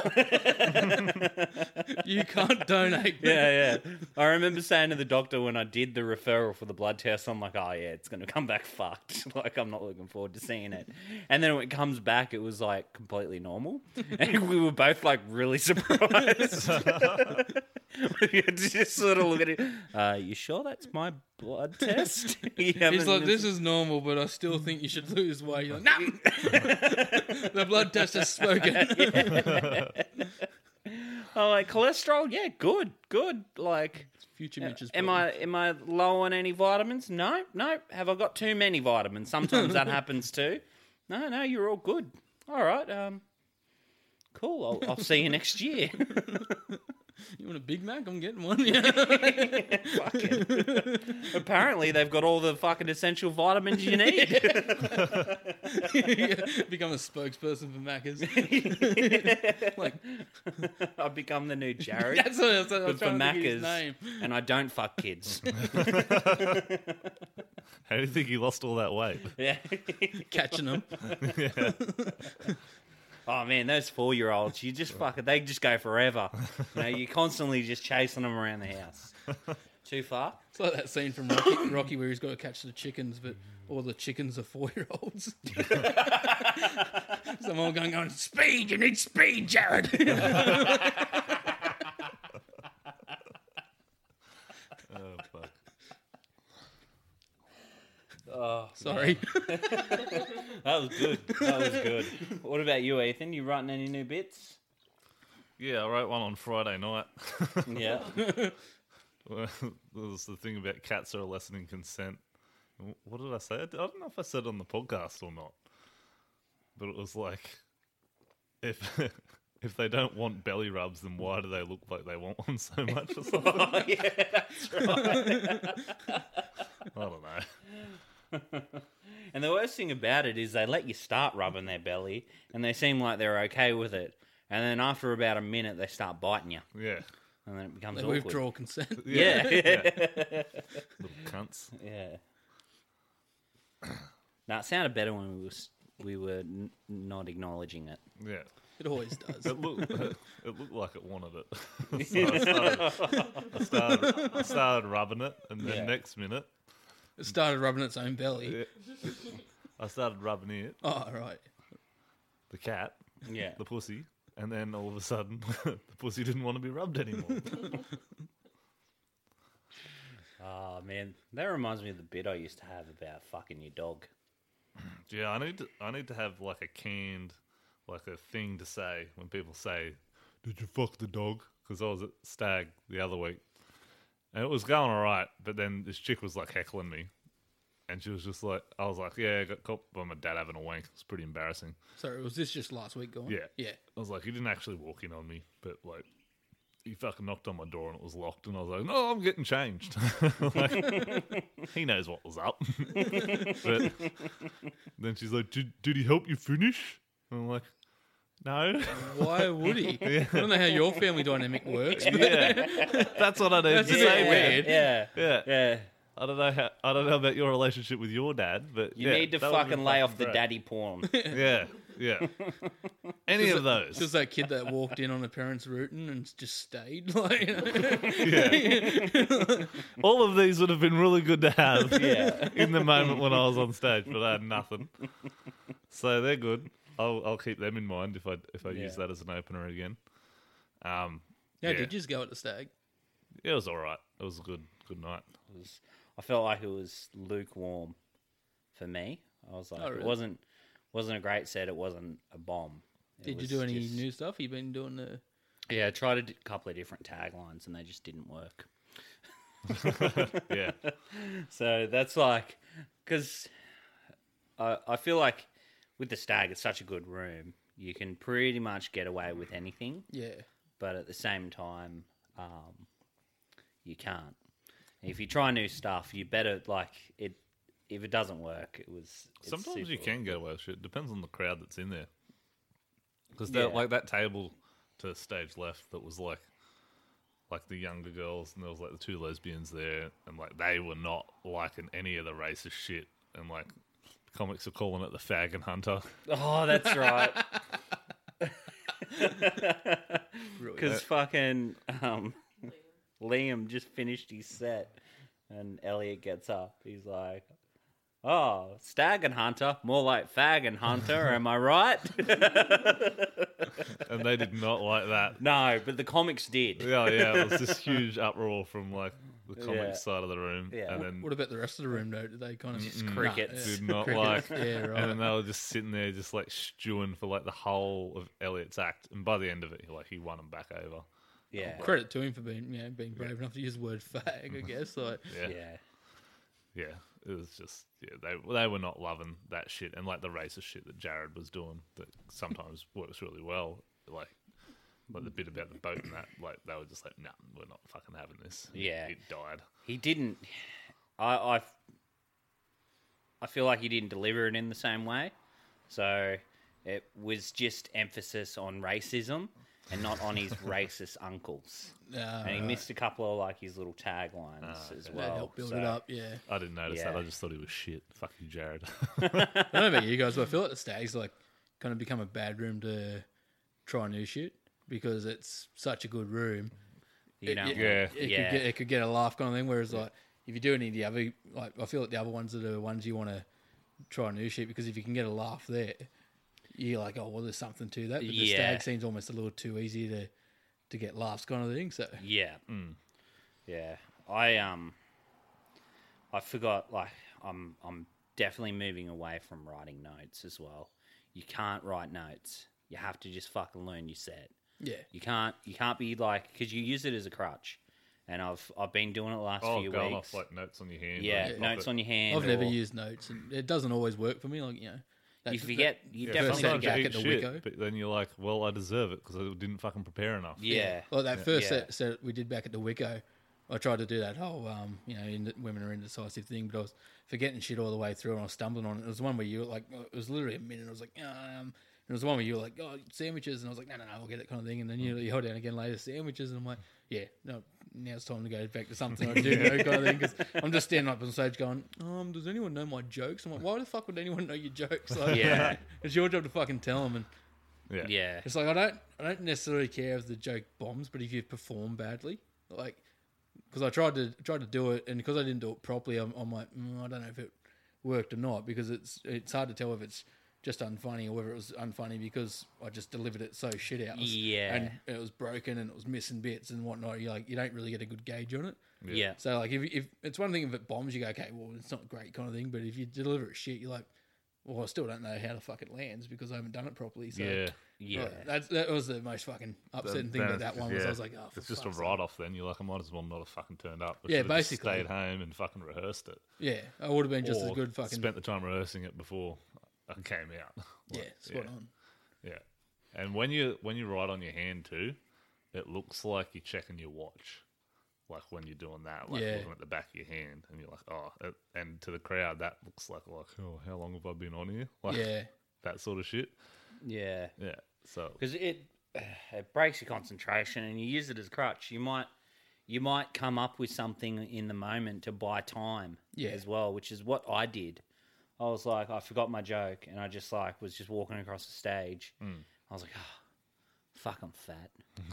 You can't donate. Yeah, yeah. I remember saying to the doctor when I did the referral for the blood test, I'm like, oh, yeah, it's going to come back fucked. Like, I'm not looking forward to seeing it. And then when it comes back, it was, like, completely normal. And we were both, like, really surprised. We had to just sort of look at it. Uh, you sure that's my blood test? He's like, this is normal, but I still think you should lose weight. You're like, no! The blood test has spoken. I'm like, cholesterol? Yeah, good, good. Like, Future Mitch's am problem. I am I low on any vitamins? No, no. Have I got too many vitamins? Sometimes that happens too. No, no, you're all good. All right, um, cool. I'll, I'll see you next year. You want a Big Mac? I'm getting one. Yeah. Fucking. Apparently, they've got all the fucking essential vitamins you need. Become a spokesperson for Macca's. Like, I've become the new Jared. that's what I was, I was But for trying to think of his Macca's, name. and I don't fuck kids. How do you think he lost all that weight? Yeah. Catching them. Oh man, those four-year-olds, you just fuck it. They just go forever. You know, you're constantly just chasing them around the house. Too far? It's like that scene from Rocky, Rocky where he's got to catch the chickens, but all the chickens are four-year-olds. Someone going, going, speed, you need speed, Jared. Oh fuck. Oh, Sorry. that was good. That was good. What about you, Ethan? You writing any new bits? Yeah, I wrote one on Friday night. Yeah. Well, there was the thing about cats are a lesson in consent. What did I say? I don't know if I said it on the podcast or not. But it was like, if if they don't want belly rubs, then why do they look like they want one so much or something? Oh, yeah, that's right. I don't know. And the worst thing about it is they let you start rubbing their belly, and they seem like they're okay with it. And then after about a minute, they start biting you, Yeah. and then it becomes They awkward. withdraw consent. Yeah. yeah. Little cunts. Yeah. Now it sounded better when we was we were n- not acknowledging it. Yeah. It always does. It looked, it looked like it wanted it. So I, started, I, started, I started rubbing it, and then Yeah. next minute, It started rubbing its own belly. yeah, I started rubbing it, Oh, right. the cat, Yeah. the pussy, and then all of a sudden, the pussy didn't want to be rubbed anymore. Oh man, that reminds me of the bit I used to have about fucking your dog. Yeah, I need to, I need to have like a canned, like a thing to say when people say, "Did you fuck the dog?" Because I was at Stag the other week, and it was going all right, but then this chick was like heckling me, and she was just like, I was like, "Yeah, I got caught by my dad having a wank." It was pretty embarrassing. Sorry, was this just last week going? Yeah. Yeah. I was like, he didn't actually walk in on me, but like, he fucking knocked on my door and it was locked, and I was like, no, I'm getting changed. Like, he knows what was up. But then she's like, did, did he help you finish? And I'm like, no. Why would he? I don't know how your family dynamic works. But Yeah, that's what I need That's to a say, bit man. weird. Yeah. Yeah. Yeah. I don't know how. I don't know about your relationship with your dad, but You yeah, need to that would've fucking been lay fucking off the great. daddy porn. Yeah, yeah. Any of those. Just that kid that walked in on a parent's rooting and just stayed. Like, Yeah. All of these would have been really good to have Yeah. in the moment when I was on stage, but I had nothing. So they're good. I'll I'll keep them in mind if I if I Yeah. use that as an opener again. Um, yeah, yeah. did you just go at the stag? It was all right. It was a good good night. It was- I felt like it was lukewarm for me. I was like, Oh, really? it wasn't wasn't a great set. It wasn't a bomb. It Did you was do any just- new stuff? You been doing the Yeah, I tried a d- couple of different taglines and they just didn't work. Yeah. So that's like, because I, I feel like with the Stag, it's such a good room. You can pretty much get away with anything, Yeah. but at the same time, um, you can't. If you try new stuff, you better, like, it. If it doesn't work, it was... it's Sometimes you super- can get away with shit. Depends on the crowd that's in there. Because Yeah. like that table to stage left that was like like the younger girls, and there was like the two lesbians there, and like they were not liking any of the racist shit, and like comics are calling it the fag and hunter. Oh, that's right. Because fucking um, Liam just finished his set, and Elliot gets up. He's like, "Oh, Stag and Hunter, more like Fag and Hunter. Am I right?" And they did not like that. No, but the comics did. Yeah, yeah, it was this huge uproar from like the comics Yeah. side of the room, Yeah. and then What about the rest of the room, though? Did they kind of Just crickets. did not Crickets. like. Yeah, right. And then they were just sitting there, just like stewing for like the whole of Elliot's act, and by the end of it, like he won them back over. Yeah, Credit to him for being, you know, being brave enough to use the word fag, I guess. Like, Yeah, yeah, yeah. It was just yeah, they they were not loving that shit, and like the racist shit that Jared was doing that sometimes works really well, like. Like the bit about the boat and that, like they were just like, "Nah, we're not fucking having this." Yeah. it died. he didn't. I, I, I feel like he didn't deliver it in the same way. So it was just emphasis on racism and not on his racist uncles. uh, And he missed a couple of like his little taglines as that well. helped build So- it up, yeah. I didn't notice that. Yeah. I just thought he was shit. Fuck you, Jared. I don't know about you guys, but I feel like the Stags like kind of become a bad room to try new shit because it's such a good room. You know, it, Yeah. it, it Yeah. could get it could get a laugh kind of thing. Whereas like if you do any of the other, like I feel like the other ones are the ones you want to try new shit because if you can get a laugh there, you're like, oh well, there's something to that. But the Yeah. Stag seems almost a little too easy to to get laughs kind of thing. So Yeah. Yeah. I um I forgot like I'm I'm definitely moving away from writing notes as well. You can't write notes. You have to just fucking learn your set. yeah, You can't you can't be like cuz you use it as a crutch. And I've I've been doing it the last Oh, few going weeks. off like notes on your hand. yeah, like, notes off on it. your hand. I've never or used notes, and it doesn't always work for me. Like you know, that, You forget. You Yeah, definitely sometimes you back forget. at the eat shit, Wicco. but then you're like, well, I deserve it because I didn't fucking prepare enough. Yeah. Like that first Yeah. set, set we did back at the Wicco, I tried to do that whole, um, you know, in, women are indecisive thing, but I was forgetting shit all the way through and I was stumbling on it. It was one where you were like, it was literally a minute. I was like, um, and it was the one where you were like, oh, sandwiches. And I was like, no, no, no, I'll get it kind of thing. And then you, you held down again later, sandwiches. And I'm like, yeah, no, now it's time to go back to something I do know kind of thing. Because I'm just standing up on stage going, um, does anyone know my jokes? I'm like, why the fuck would anyone know your jokes? Like, Yeah. it's your job to fucking tell them. And Yeah. Yeah. it's like I don't, I don't necessarily care if the joke bombs, but if you perform badly, like, because I tried to tried to do it, and because I didn't do it properly, I'm, I'm like, mm, I don't know if it worked or not, because it's it's hard to tell if it's just unfunny or whether it was unfunny because I just delivered it so shit out. Yeah. and it was broken and it was missing bits and whatnot. You like, you don't really get a good gauge on it. Yeah. So like, if if it's one thing if it bombs, you go, okay, well, it's not great kind of thing. But if you deliver it shit, you're like, well, I still don't know how the fuck it lands because I haven't done it properly. So Yeah. Yeah. Right, that's, that was the most fucking upsetting thing about that one was yeah. I was like, oh, for it's just a fuck's sake. write off. Then you're like, I might as well not have fucking turned up. I Yeah, should've just basically. stayed home and fucking rehearsed it. Yeah, I would have been just Or as good fucking. spent the time rehearsing it before I came out. yeah, Like, spot yeah. on. Yeah, and when you when you write on your hand too, it looks like you're checking your watch, like when you're doing that, like Yeah. looking at the back of your hand, and you're like, oh, it, and to the crowd that looks like like, oh, how long have I been on here? Like Yeah, that sort of shit. Yeah. Yeah, so Because it it breaks your concentration, and you use it as a crutch. You might you might come up with something in the moment to buy time, Yeah. as well, which is what I did. I was like, I forgot my joke, and I just like was just walking across the stage. Hmm. I was like, oh, fuck, I'm fat.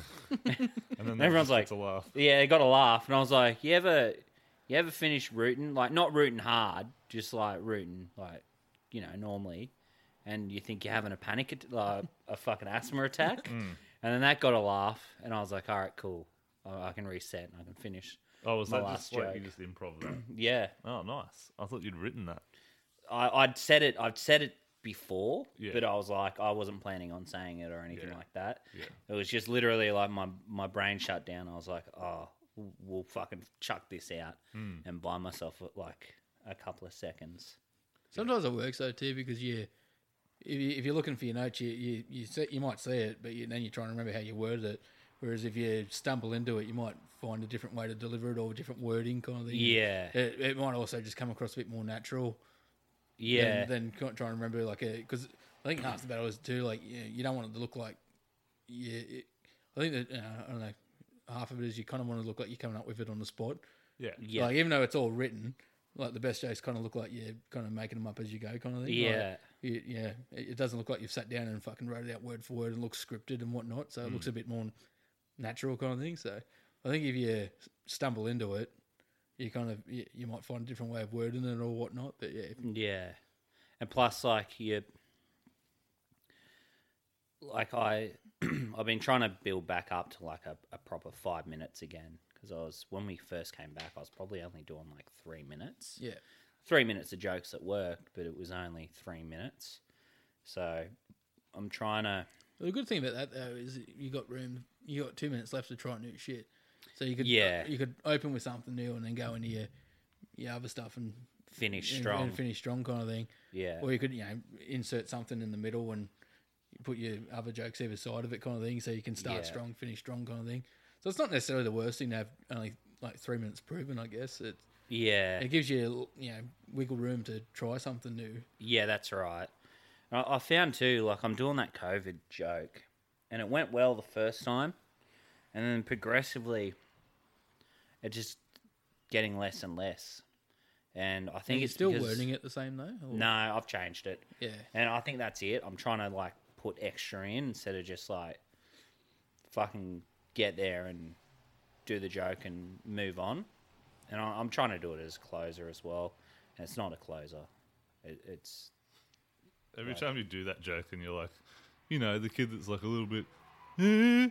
and then everyone's like- a laugh. Yeah, I got a laugh, and I was like, you ever you ever finish rooting, like not rooting hard, just like rooting, like you know, normally, and you think you're having a panic, at- like a fucking asthma attack, Hmm. and then that got a laugh, and I was like, all right, cool, I, I can reset and I can finish. Oh, was my that last just like you joke. just improv that? Yeah, Oh, nice. I thought you'd written that. I, I'd said it. I'd said it before, Yeah. but I was like, I wasn't planning on saying it or anything Yeah. like that. Yeah. It was just literally like my, my brain shut down. I was like, oh, we'll- we'll fucking chuck this out Hmm. and buy myself like a couple of seconds. Sometimes it works though too because you, if, you, if you're looking for your notes, you you you, see, you might see it, but you, then you're trying to remember how you worded it. Whereas if you stumble into it, you might find a different way to deliver it or different wording kind of thing. Yeah. It, it might also just come across a bit more natural. Yeah. Than, than trying to remember like a because I think half the battle is too like you, you don't want it to look like yeah. It, I think that uh, I don't know. Half of it is you kind of want to look like you're coming up with it on the spot. Yeah. Yeah. Like even though it's all written, like the best jokes kind of look like you're kind of making them up as you go, kind of thing. Yeah. Like, you, yeah. It, it doesn't look like you've sat down and fucking wrote it out word for word and looks scripted and whatnot. So it looks a bit more natural, kind of thing. So I think if you stumble into it, you kind of you, you might find a different way of wording it or whatnot. But yeah, Yeah. And plus, like, you... Like, I... I've been trying to build back up to, like, a, a proper five minutes again. Because I was... When we first came back, I was probably only doing, like, three minutes. yeah. Three minutes of jokes at work, but it was only three minutes. So, I'm trying to... Well, the good thing about that though is you got room. You got two minutes left to try new shit. So you could Yeah. you could open with something new and then go into your your other stuff and Finish and- strong. and finish strong kind of thing. Yeah. Or you could, you know, insert something in the middle and you put your other jokes either side of it kind of thing so you can start Yeah. strong, finish strong kind of thing. So it's not necessarily the worst thing to have only like three minutes proven, I guess. It, Yeah. it gives you, you know, wiggle room to try something new. Yeah, that's right. I, I found too, like I'm doing that COVID joke, and it went well the first time, and then progressively, it just getting less and less. And I think Are you it's still because, wording it the same though? Or- No, I've changed it, Yeah. and I think that's it. I'm trying to like put extra in instead of just like fucking get there and do the joke and move on. And I, I'm trying to do it as a closer as well, and it's not a closer. It, it's Every time you do that joke and you're like, you know, the kid that's like a little bit. "Eh."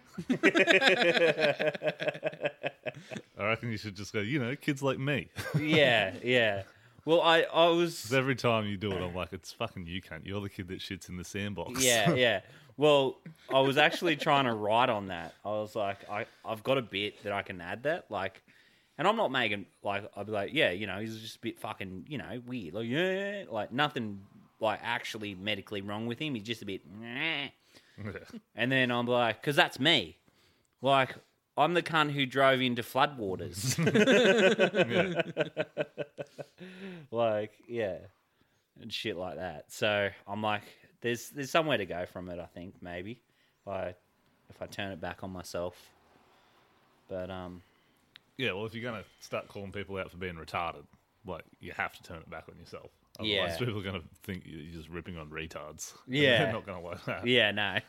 I reckon you should just go, you know, kids like me. yeah, yeah. Well, I, I was 'Cause every time you do it, I'm like, it's fucking you, cunt. You're the kid that shits in the sandbox. yeah, yeah. Well, I was actually trying to write on that. I was like, I, I've got a bit that I can add that, like, and I'm not making like I'd be like, yeah, you know, he's just a bit fucking, you know, weird, like, yeah, like nothing like actually medically wrong with him. He's just a bit, "Nah." And then I'm like, because that's me, like. I'm the cunt who drove into floodwaters. Like, yeah. And shit like that. So I'm like, there's there's somewhere to go from it, I think, maybe. If I if I turn it back on myself. But um Yeah, well, if you're going to start calling people out for being retarded, like, you have to turn it back on yourself. Otherwise, Yeah. people are going to think you're just ripping on retards. Yeah. They're not going to like that. yeah, no.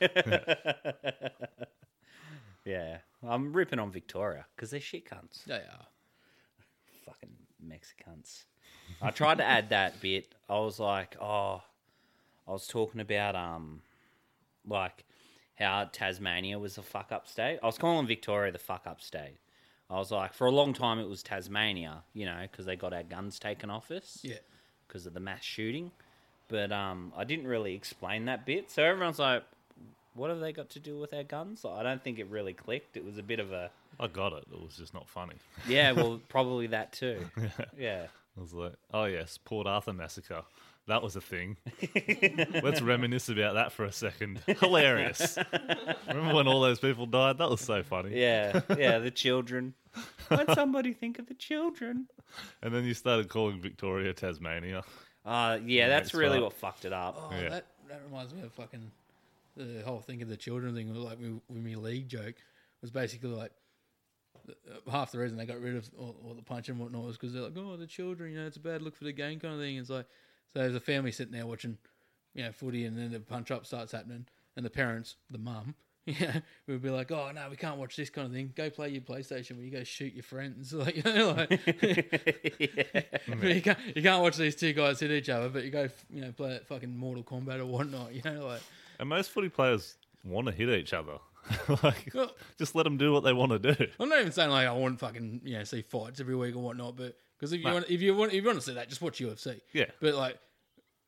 Yeah. I'm ripping on Victoria because they're shit cunts. They are. Fucking Mexicans. I tried to add that bit. I was like, oh, I was talking about um, like how Tasmania was a fuck up state. I was calling Victoria the fuck up state. I was like, for a long time it was Tasmania, you know, because they got our guns taken off us. Yeah. Because of the mass shooting. But um, I didn't really explain that bit. So everyone's like, what have they got to do with our guns? Like, I don't think it really clicked. It was a bit of a... I got it. It was just not funny. Yeah, well, probably that too. Yeah. I was like, oh, yes, Port Arthur massacre. That was a thing. Let's reminisce about that for a second. Hilarious. Remember when all those people died? That was so funny. Yeah, yeah, the children. Why'd somebody think of the children? And then you started calling Victoria Tasmania. Uh, yeah, that's Next really part. what fucked it up. Oh, Yeah. that, that reminds me of fucking the whole thing of the children thing. Like with me league joke was basically like the- uh, half the reason they got rid of all, all the punch and whatnot was because they're like, oh, the children, you know, it's a bad look for the game kind of thing. It's like so there's a family sitting there watching, you know, footy, and then the punch up starts happening, and the parents, the mum, yeah, would be like, oh no, we can't watch this kind of thing. Go play your PlayStation where you go shoot your friends. Like, you know, like you can't you can't watch these two guys hit each other, but you go, you know, play that fucking Mortal Kombat or whatnot. You know, like And most footy players want to hit each other. Like, Well- just let them do what they want to do. I'm not even saying like I want fucking you know see fights every week or whatnot, but because if you No. want if you want if you want to see that, just watch U F C. Yeah. But like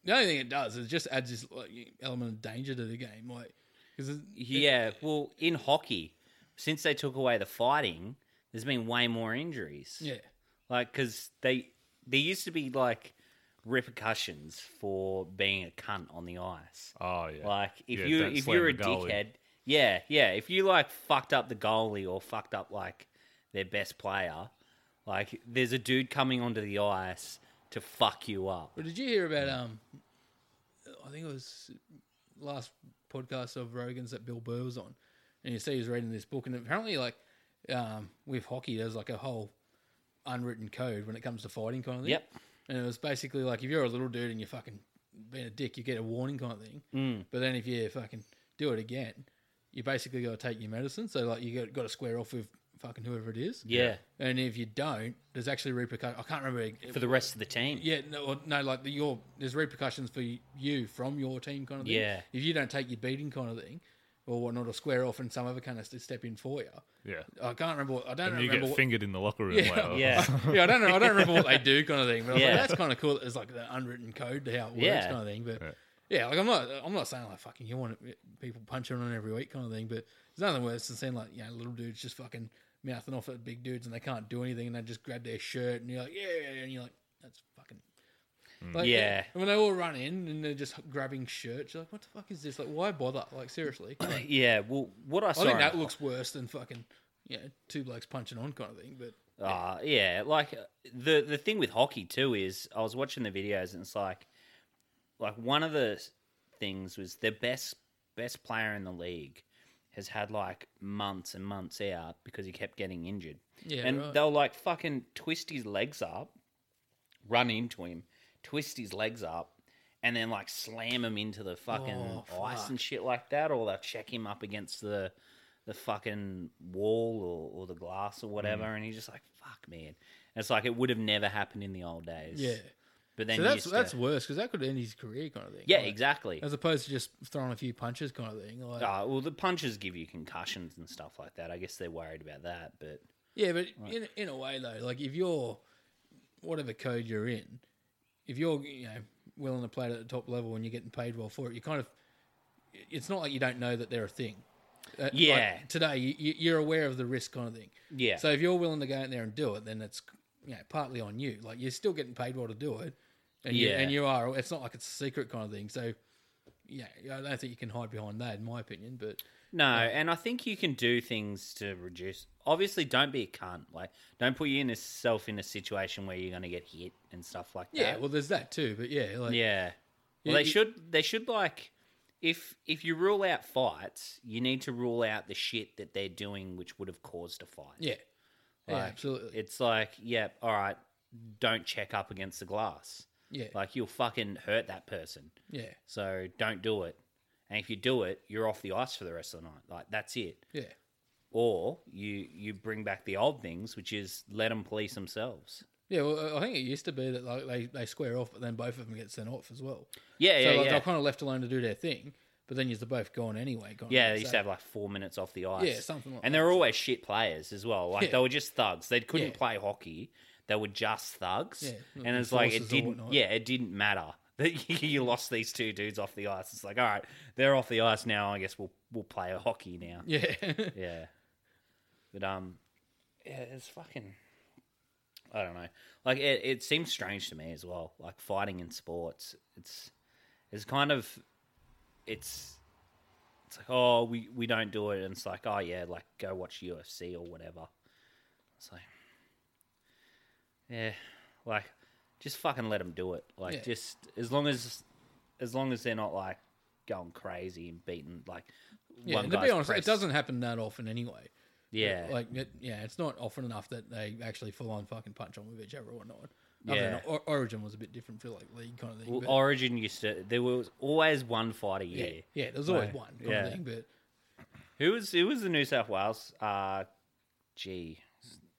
the only thing it does is it just adds this like, element of danger to the game. Like, cause it, Yeah, well, in hockey, since they took away the fighting, there's been way more injuries. yeah, Like, because they there used to be like repercussions for being a cunt on the ice. Oh yeah. Like, if Yeah, you don't if slam you're a the goalie. dickhead, yeah, yeah. If you like fucked up the goalie or fucked up like their best player, like there's a dude coming onto the ice to fuck you up. But did you hear about um? I think it was last podcast of Rogan's that Bill Burr was on, and you see he's reading this book, and apparently, like, um, with hockey, there's like a whole unwritten code when it comes to fighting kind of thing. Yep. And it was basically like if you're a little dude and you're fucking being a dick, you get a warning kind of thing. Mm. But then if you fucking do it again, you basically got to take your medicine. So like you got got to square off with fucking whoever it is. Yeah, And if you don't, there's actually repercussions. I can't remember for the rest of the team. yeah, no, or- no, like the, your there's repercussions for you from your team kind of thing. Yeah. If you don't take your beating kind of thing, or whatnot, or square off, and some other kind of step in for you. Yeah. I can't remember. What, I don't And you remember. get what, fingered in the locker room. Yeah. later. Yeah. yeah, I don't know. I don't remember what they do kind of thing. But I was Yeah. like, that's kind of cool. It's like the unwritten code to how it works Yeah. kind of thing. But Yeah. yeah. like I'm not. I'm not saying like fucking you want people punching on every week kind of thing. But there's nothing worse than seeing like you know little dudes just fucking mouthing off at big dudes and they can't do anything and they just grab their shirt and you're like yeah, and you're like that's fucking. Like, Yeah. and when they all run in and they're just grabbing shirts, you're like, what the fuck is this? Like, why bother? Like, seriously. I Yeah, well, what I saw... think in- that looks worse than fucking, you know, two blokes punching on kind of thing. But Uh, yeah, like uh, the the thing with hockey too is I was watching the videos and it's like, like one of the things was the best best player in the league has had like months and months out because he kept getting injured, yeah, and right. they'll like fucking twist his legs up, run into him, twist his legs up, and then like slam him into the fucking Oh, ice fuck. and shit like that, or they'll check him up against the the fucking wall or, or the glass or whatever, Mm. and he's just like, "Fuck, man!" And it's like it would have never happened in the old days. yeah. but then So you that's used to- that's worse because that could end his career kind of thing. yeah, Like, exactly. As opposed to just throwing a few punches kind of thing. Like, Uh, well, the punches give you concussions and stuff like that. I guess they're worried about that, but yeah, but in in a way though, like if you're whatever code you're in, if you're you know willing to play it at the top level and you're getting paid well for it, you kind of it's not like you don't know that they're a thing. Uh, like, Yeah. today you, you- you're aware of the risk kind of thing. yeah, So if you're willing to go out there and do it, then it's you know partly on you. Like you're still getting paid well to do it, and you, Yeah. and you are. It's not like it's a secret kind of thing. So yeah, I don't think you can hide behind that, in my opinion. But no, and I think you can do things to reduce. Obviously, don't be a cunt. Like, don't put yourself in a situation where you're going to get hit and stuff like yeah, that. well, there's that too. But yeah, like yeah. You- Well, they you- should. They should like. If if you rule out fights, you need to rule out the shit that they're doing, which would have caused a fight. yeah, yeah, Like, absolutely. It's like, yeah, all right, don't check up against the glass. Yeah, Like, you'll fucking hurt that person. yeah, So don't do it. And if you do it, you're off the ice for the rest of the night. Like, that's it. yeah. Or you you bring back the old things, which is let them police themselves. Yeah, well, I think it used to be that like they, they square off, but then both of them get sent off as well. Yeah, so yeah, like, yeah. they're kind of left alone to do their thing, but then you're both gone anyway. Kind Yeah, of they thing. used So- to have like four minutes off the ice. Yeah, something like And that. they were always shit players as well. Like Yeah. they were just thugs. They couldn't Yeah. play hockey. They were just thugs. Yeah, and it's like it enforcers or didn't. whatnot. Yeah, it didn't matter that you lost these two dudes off the ice. It's like, all right, they're off the ice now. I guess we'll we'll play a hockey now. Yeah, Yeah. But um, yeah, it's fucking. I don't know. Like it, it seems strange to me as well. Like fighting in sports, it's it's kind of it's it's like oh we we don't do it, and it's like oh yeah, like go watch U F C or whatever. It's like yeah, like just fucking let them do it. Like Yeah. just as long as as long as they're not like going crazy and beating like yeah. one And to be guy's honest, press- it doesn't happen that often anyway. Yeah, Like, it, yeah, it's not often enough that they actually full on fucking punch on with each other or not. Other Yeah. than or- Origin was a bit different for like league kind of thing. Well, but, Origin used to. There was always one fight a yeah, year. yeah, there's always Right. one kind Yeah. of thing. But Who was who was the New South Wales? Uh, gee,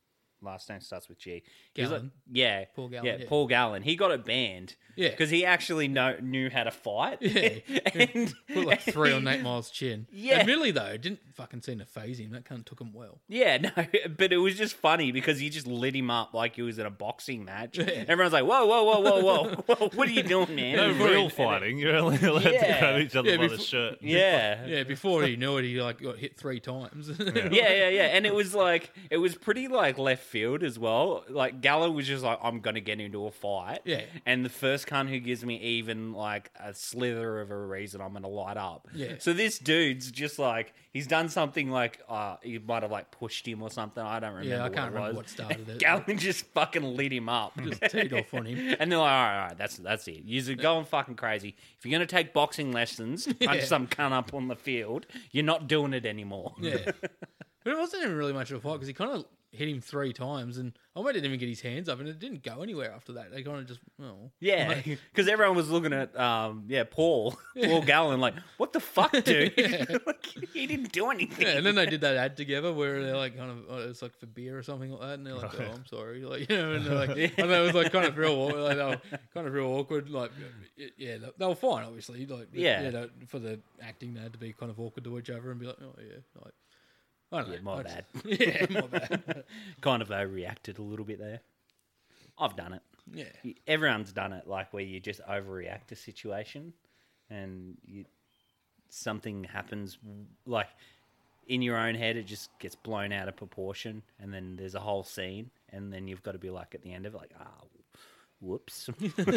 last name starts with G. He was like, Gallen. yeah, Paul Gallen, yeah, yeah. Paul Gallen. He got it banned, Yeah. because he actually know, knew how to fight. Yeah. and Put like three on he- Nate Miles' chin. Yeah. Admittedly, though, it didn't fucking seem to phase him. That cunt took him well. Yeah, no, but it was just funny because he just lit him up like he was in a boxing match. Yeah. Everyone's like, whoa, whoa, whoa, whoa, whoa, whoa, what are you doing, man? No And- real and- fighting. You're only allowed to Yeah. grab each other Yeah, by the before- shirt. Yeah. Yeah, before he knew it, he like got hit three times. Yeah, yeah, yeah. And it was like, it was pretty like left field as well. Like, Gallo was just like, I'm going to get into a fight. Yeah. And the first cunt who gives me even like a slither of a reason, I'm going to light up. Yeah. So this dude's just like, he's done something like, uh, he might have like pushed him or something. I don't remember. Yeah, I can't what it remember was. what started it. Gallon just fucking lit him up. Just teed off on him. And they're like, all right, all right, that's that's it. You're going fucking crazy. If you're going to take boxing lessons, punch Yeah. some cunt up on the field, you're not doing it anymore. Yeah. But it wasn't even really much of a fight because he kind of hit him three times and I didn't even get his hands up and it didn't go anywhere after that. They kind of just, oh. Yeah, because everyone was looking at, um, yeah, Paul, Paul Gallen, like, what the fuck, dude? Like, he didn't do anything. Yeah, and then they did that ad together where they're like kind of oh, it's like for beer or something like that, and they're like, "Oh, I'm sorry," like you know, and they're like, I know it was like kind of real, aw- like, they were kind of real awkward. Like, yeah, they, they were fine, obviously. Like, Yeah. yeah, they, for the acting, they had to be kind of awkward to each other and be like, "Oh yeah," like I don't know, Yeah, my I bad. just- yeah, my bad. Kind of overreacted a little bit there. I've done it. Yeah, Everyone's done it, like where you just overreact a situation and you, something happens, like in your own head, it just gets blown out of proportion, and then there's a whole scene, and then you've got to be like at the end of it, like, ah, whoops.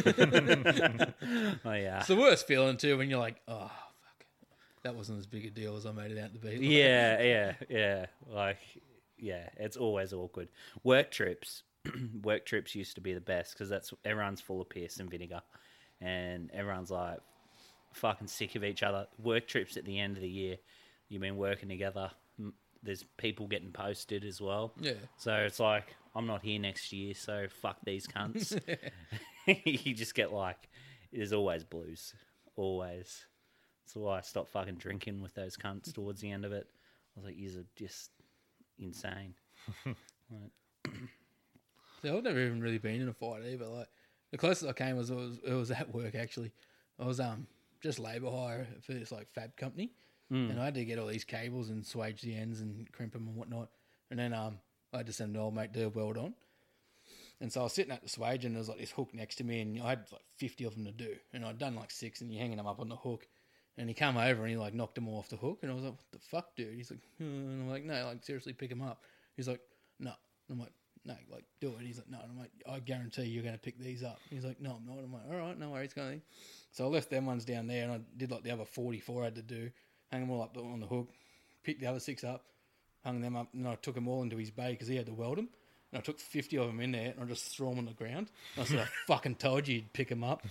oh, yeah. it's the worst feeling too when you're like, "Oh fuck, that wasn't as big a deal as I made it out to be." Like, Yeah, yeah, yeah. Like, yeah, it's always awkward. Work trips, work trips used to be the best because that's everyone's full of piss and vinegar, and everyone's like fucking sick of each other. Work trips at the end of the year, you've been working together. m- There's people getting posted as well. Yeah. So it's like I'm not here next year, so fuck these cunts. You just get like, there's always blues, always. That's why I stopped fucking drinking with those cunts towards the end of it. I was like, you're just insane. Like, See, I've never even really been in a fight either. Like the closest I came was it was it was at work actually. I was um just labour hire for this like fab company, and I had to get all these cables and swage the ends and crimp them and whatnot. And then um I had to send an old mate to do a weld on. And so I was sitting at the swage and there was like this hook next to me and I had like fifty of them to do. And I'd done like six and you're hanging them up on the hook. And he came over and he like knocked them all off the hook. And I was like, what the fuck, dude? He's like, "Hmm." And I'm like, no, like seriously pick them up. He's like, no. And I'm like, no, like do it. He's like, no. And I'm like, I guarantee you're going to pick these up. He's like, no, I'm not. I'm like, all right, no worries. Going. So I left them ones down there and I did like the other forty-four I had to do. Hang them all up on the hook. Picked the other six up. Hung them up. And then I took them all into his bay because he had to weld them. And I took fifty of them in there and I just threw them on the ground. And I said, I fucking told you you'd pick them up.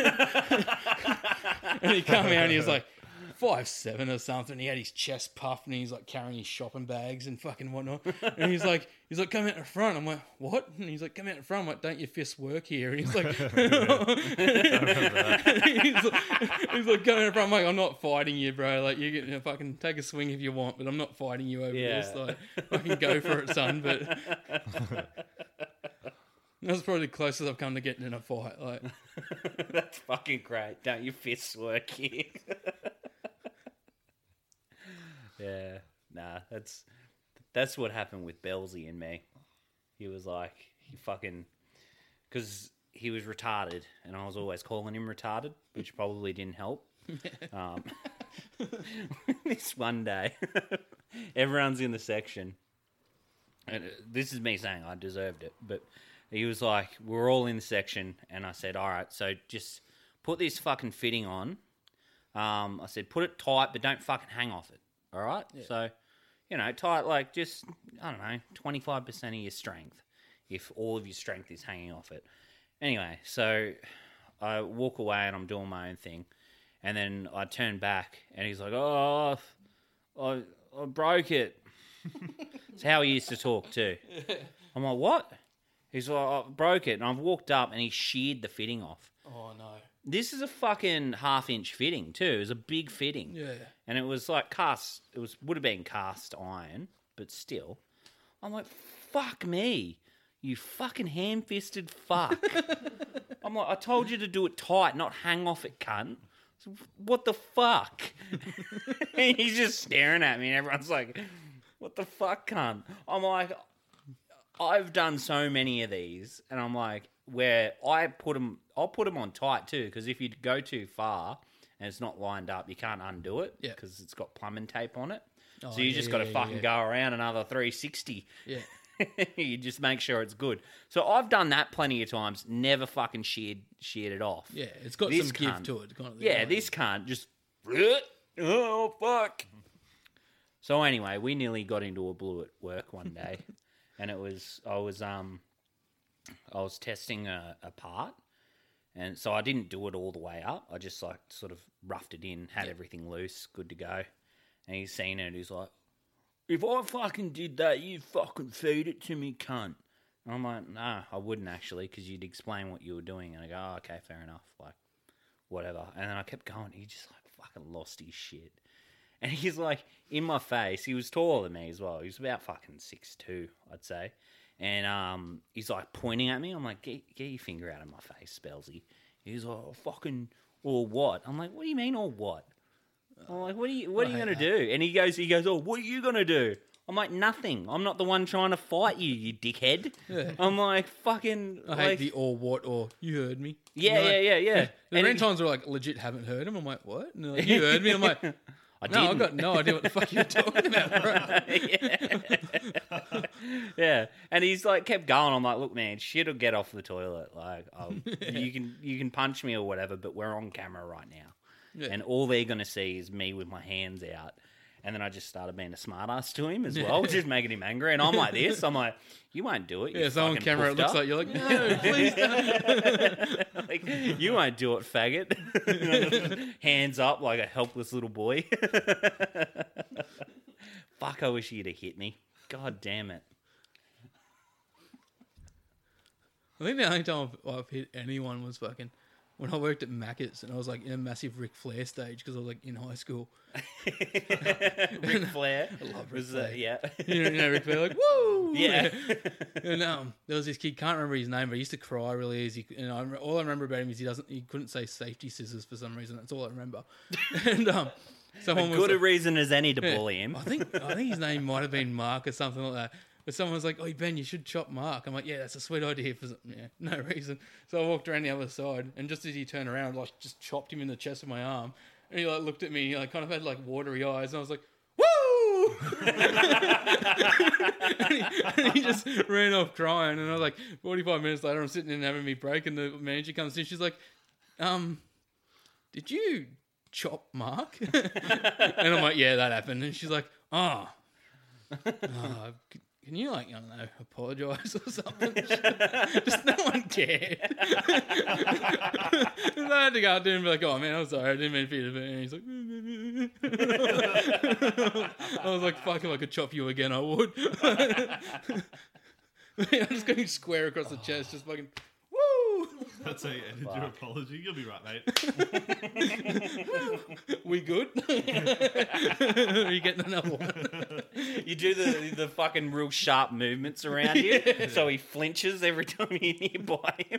And he come out and he was like five seven or something. He had his chest puffed and he's like carrying his shopping bags and fucking whatnot. And he's like, he's like, come out in front. I'm like, what? And he's like, come out in front. I'm like, don't your fists work here? And he's like, he's like, he's like, come out in front. I'm like, I'm not fighting you, bro. Like, you can fucking take a swing if you want, but I'm not fighting you over Yeah. this. Like, fucking go for it, son. But that's probably the closest I've come to getting in a fight. Like, that's fucking great. Don't your fists work here? Yeah, nah, that's that's what happened with Belsy and me. He was like, he fucking, because he was retarded, and I was always calling him retarded, which probably didn't help. Um, this one day, everyone's in the section, and this is me saying I deserved it, but he was like, we're all in the section, and I said, all right, so just put this fucking fitting on. Um, I said, put it tight, but don't fucking hang off it. All right? Yeah. So, you know, tight, like just, I don't know, twenty-five percent of your strength, if all of your strength is hanging off it. Anyway, so I walk away and I'm doing my own thing. And then I turn back and he's like, oh, I, I broke it. It's how he used to talk too. I'm like, what? He's like, I broke it. And I've walked up and he sheared the fitting off. oh no. This is a fucking half inch fitting too. It was a big fitting. Yeah. And it was like cast, it was would have been cast iron, but still. I'm like, fuck me. You fucking ham-fisted fuck. I'm like, I told you to do it tight, not hang off it, cunt. So, what the fuck? And he's just staring at me, and everyone's like, what the fuck, cunt? I'm like, I've done so many of these, and I'm like, where I put them, I'll put them on tight too, because if you go too far and it's not lined up, you can't undo it Yeah. because it's got plumbing tape on it. Oh, so you yeah, just yeah, got to yeah, fucking yeah. go around another three sixty. Yeah. You just make sure it's good. So I've done that plenty of times, never fucking sheared, sheared it off. Yeah, it's got This some give cunt- to it. Kind of Yeah, like- this can't just. Oh, fuck. So anyway, we nearly got into a blue at work one day, and it was I was um I was testing a, a part, and so I didn't do it all the way up. I just like sort of roughed it in, had everything loose, good to go. And he's seen it, and he's like, "If I fucking did that, you'd fucking feed it to me, cunt." And I'm like, "Nah, I wouldn't actually, because you'd explain what you were doing." And I go, "Oh, okay, fair enough." Like, whatever. And then I kept going. He just like fucking lost his shit. And he's like in my face. He was taller than me as well. He was about fucking six two, I'd say. And um, he's like pointing at me. I'm like, get, get your finger out of my face, Spelsy. He's like, oh, fucking, or what? I'm like, what do you mean, or what? I'm like, what are you, what are you I gonna hate do? And he goes, he goes, oh, what are you gonna do? I'm like, nothing. I'm not the one trying to fight you, you dickhead. Yeah. I'm like, fucking. I like, hate the or what or you heard me. yeah, You know, yeah, yeah, yeah. The And many he- times where like legit haven't heard him. I'm like, what? And they're like, you heard me. I'm like, I no, I've didn't. got no idea what the fuck you're talking about, bro. yeah. yeah, and he's like kept going. I'm like, look, man, shit'll get off the toilet. Like, I'll, you can you can punch me or whatever, but we're on camera right now, Yeah. and all they're gonna see is me with my hands out. And then I just started being a smartass to him as well, just making him angry. And I'm like this. I'm like, you won't do it. You Yeah, so on fucking camera it puffed looks up." like you're like, no, please don't. Like, you won't do it, faggot. Hands up like a helpless little boy. Fuck, I wish you'd have hit me. God damn it. I think the only time I've, I've hit anyone was fucking when I worked at Macca's and I was like in a massive Ric Flair stage because I was like in high school. Ric Flair. I love Ric was, uh, Flair. yeah. You know, you know Ric Flair, like, woo! Yeah. And um, there was this kid, can't remember his name, but he used to cry really easy. And I, all I remember about him is he doesn't, he couldn't say safety scissors for some reason. That's all I remember. And um, someone was Good a like, reason as any to yeah, bully him. I think I think his name might have been Mark or something like that. But someone was like, "Oh, Ben, you should chop Mark." I'm like, "Yeah, that's a sweet idea for some, yeah, no reason." So I walked around the other side, and just as he turned around, I like just chopped him in the chest with my arm. And he like looked at me, like kind of had like watery eyes, and I was like, "Woo!" and, he, and he just ran off crying. And I was like, forty-five minutes later, I'm sitting in having me break, and the manager comes in. She's like, "Um, did you chop Mark?" And I'm like, "Yeah, that happened." And she's like, "Oh." Oh, c- can you like I don't know apologise or something? Just no one cared. And I had to go up to him and be like, "Oh man, I'm sorry, I didn't mean for you to be." And he's like, I was like, "Fuck, if I could chop you again, I would." I'm just going square across the chest, just fucking. Woo! That's how you ended your apology. You'll be right, mate. We good? Are you getting another one? You do the the fucking real sharp movements around you, so he flinches every time you're nearby him.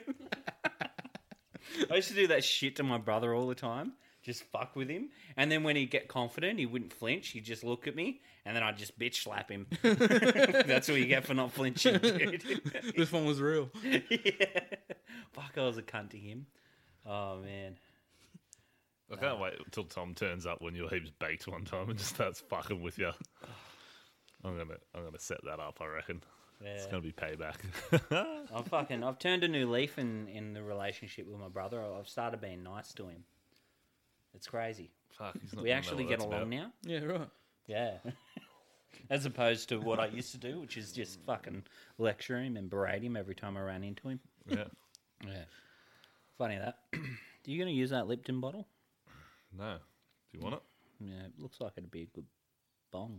I used to do that shit to my brother all the time. Just fuck with him, and then when he'd get confident, he wouldn't flinch. He'd just look at me, and then I'd just bitch slap him. That's what you get for not flinching, dude. This one was real. Yeah. Fuck, I was a cunt to him. Oh man. I can't wait until Tom turns up when you're heaps baked one time and just starts fucking with you. I'm gonna, I'm gonna set that up. I reckon it's Yeah. gonna be payback. I'm fucking. I've turned a new leaf in in the relationship with my brother. I've started being nice to him. It's crazy. Fuck, he's not We gonna know actually what get that's along about. now. Yeah, right. Yeah. As opposed to what I used to do, which is just fucking lecture him and berate him every time I ran into him. Yeah. Yeah. Funny that. Are you going to use that Lipton bottle? No. Do you want it? Yeah, it looks like it'd be a good bong.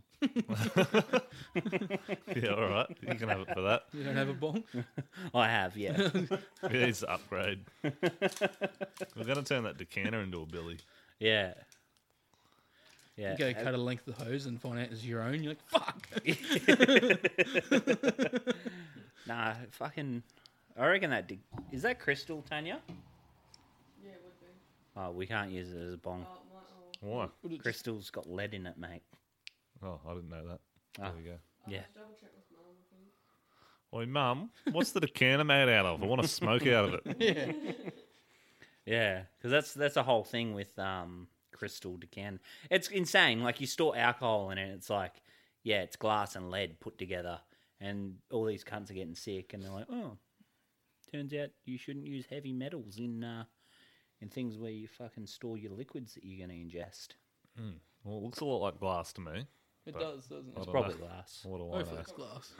Yeah, all right. You can have it for that. You don't have a bong? I have, yeah. It needs to upgrade. We're gonna turn that decanter into a billy. Yeah. Yeah. You go cut a length of the hose and find out it's your own. You're like, fuck. Nah, fucking. I reckon that. Dig- is that crystal, Tanya? Yeah, it would be. Oh, we can't use it as a bong. Oh, it might, oh. Why? Would it just- Crystal's got lead in it, mate. Oh, I didn't know that. There Ah. we go. I'll Yeah. just double check with mum, I think. Oi, Mum, what's the decanter made out of? I want to smoke out of it. Yeah, because that's that's a whole thing with um, crystal decan. It's insane. Like you store alcohol in it, it's like, yeah, it's glass and lead put together, and all these cunts are getting sick, and they're like, oh, turns out you shouldn't use heavy metals in uh, in things where you fucking store your liquids that you're going to ingest. Well, it looks a lot like glass to me. It But- does, doesn't it? I It's don't probably know. glass. What do I Hopefully know? it's glass.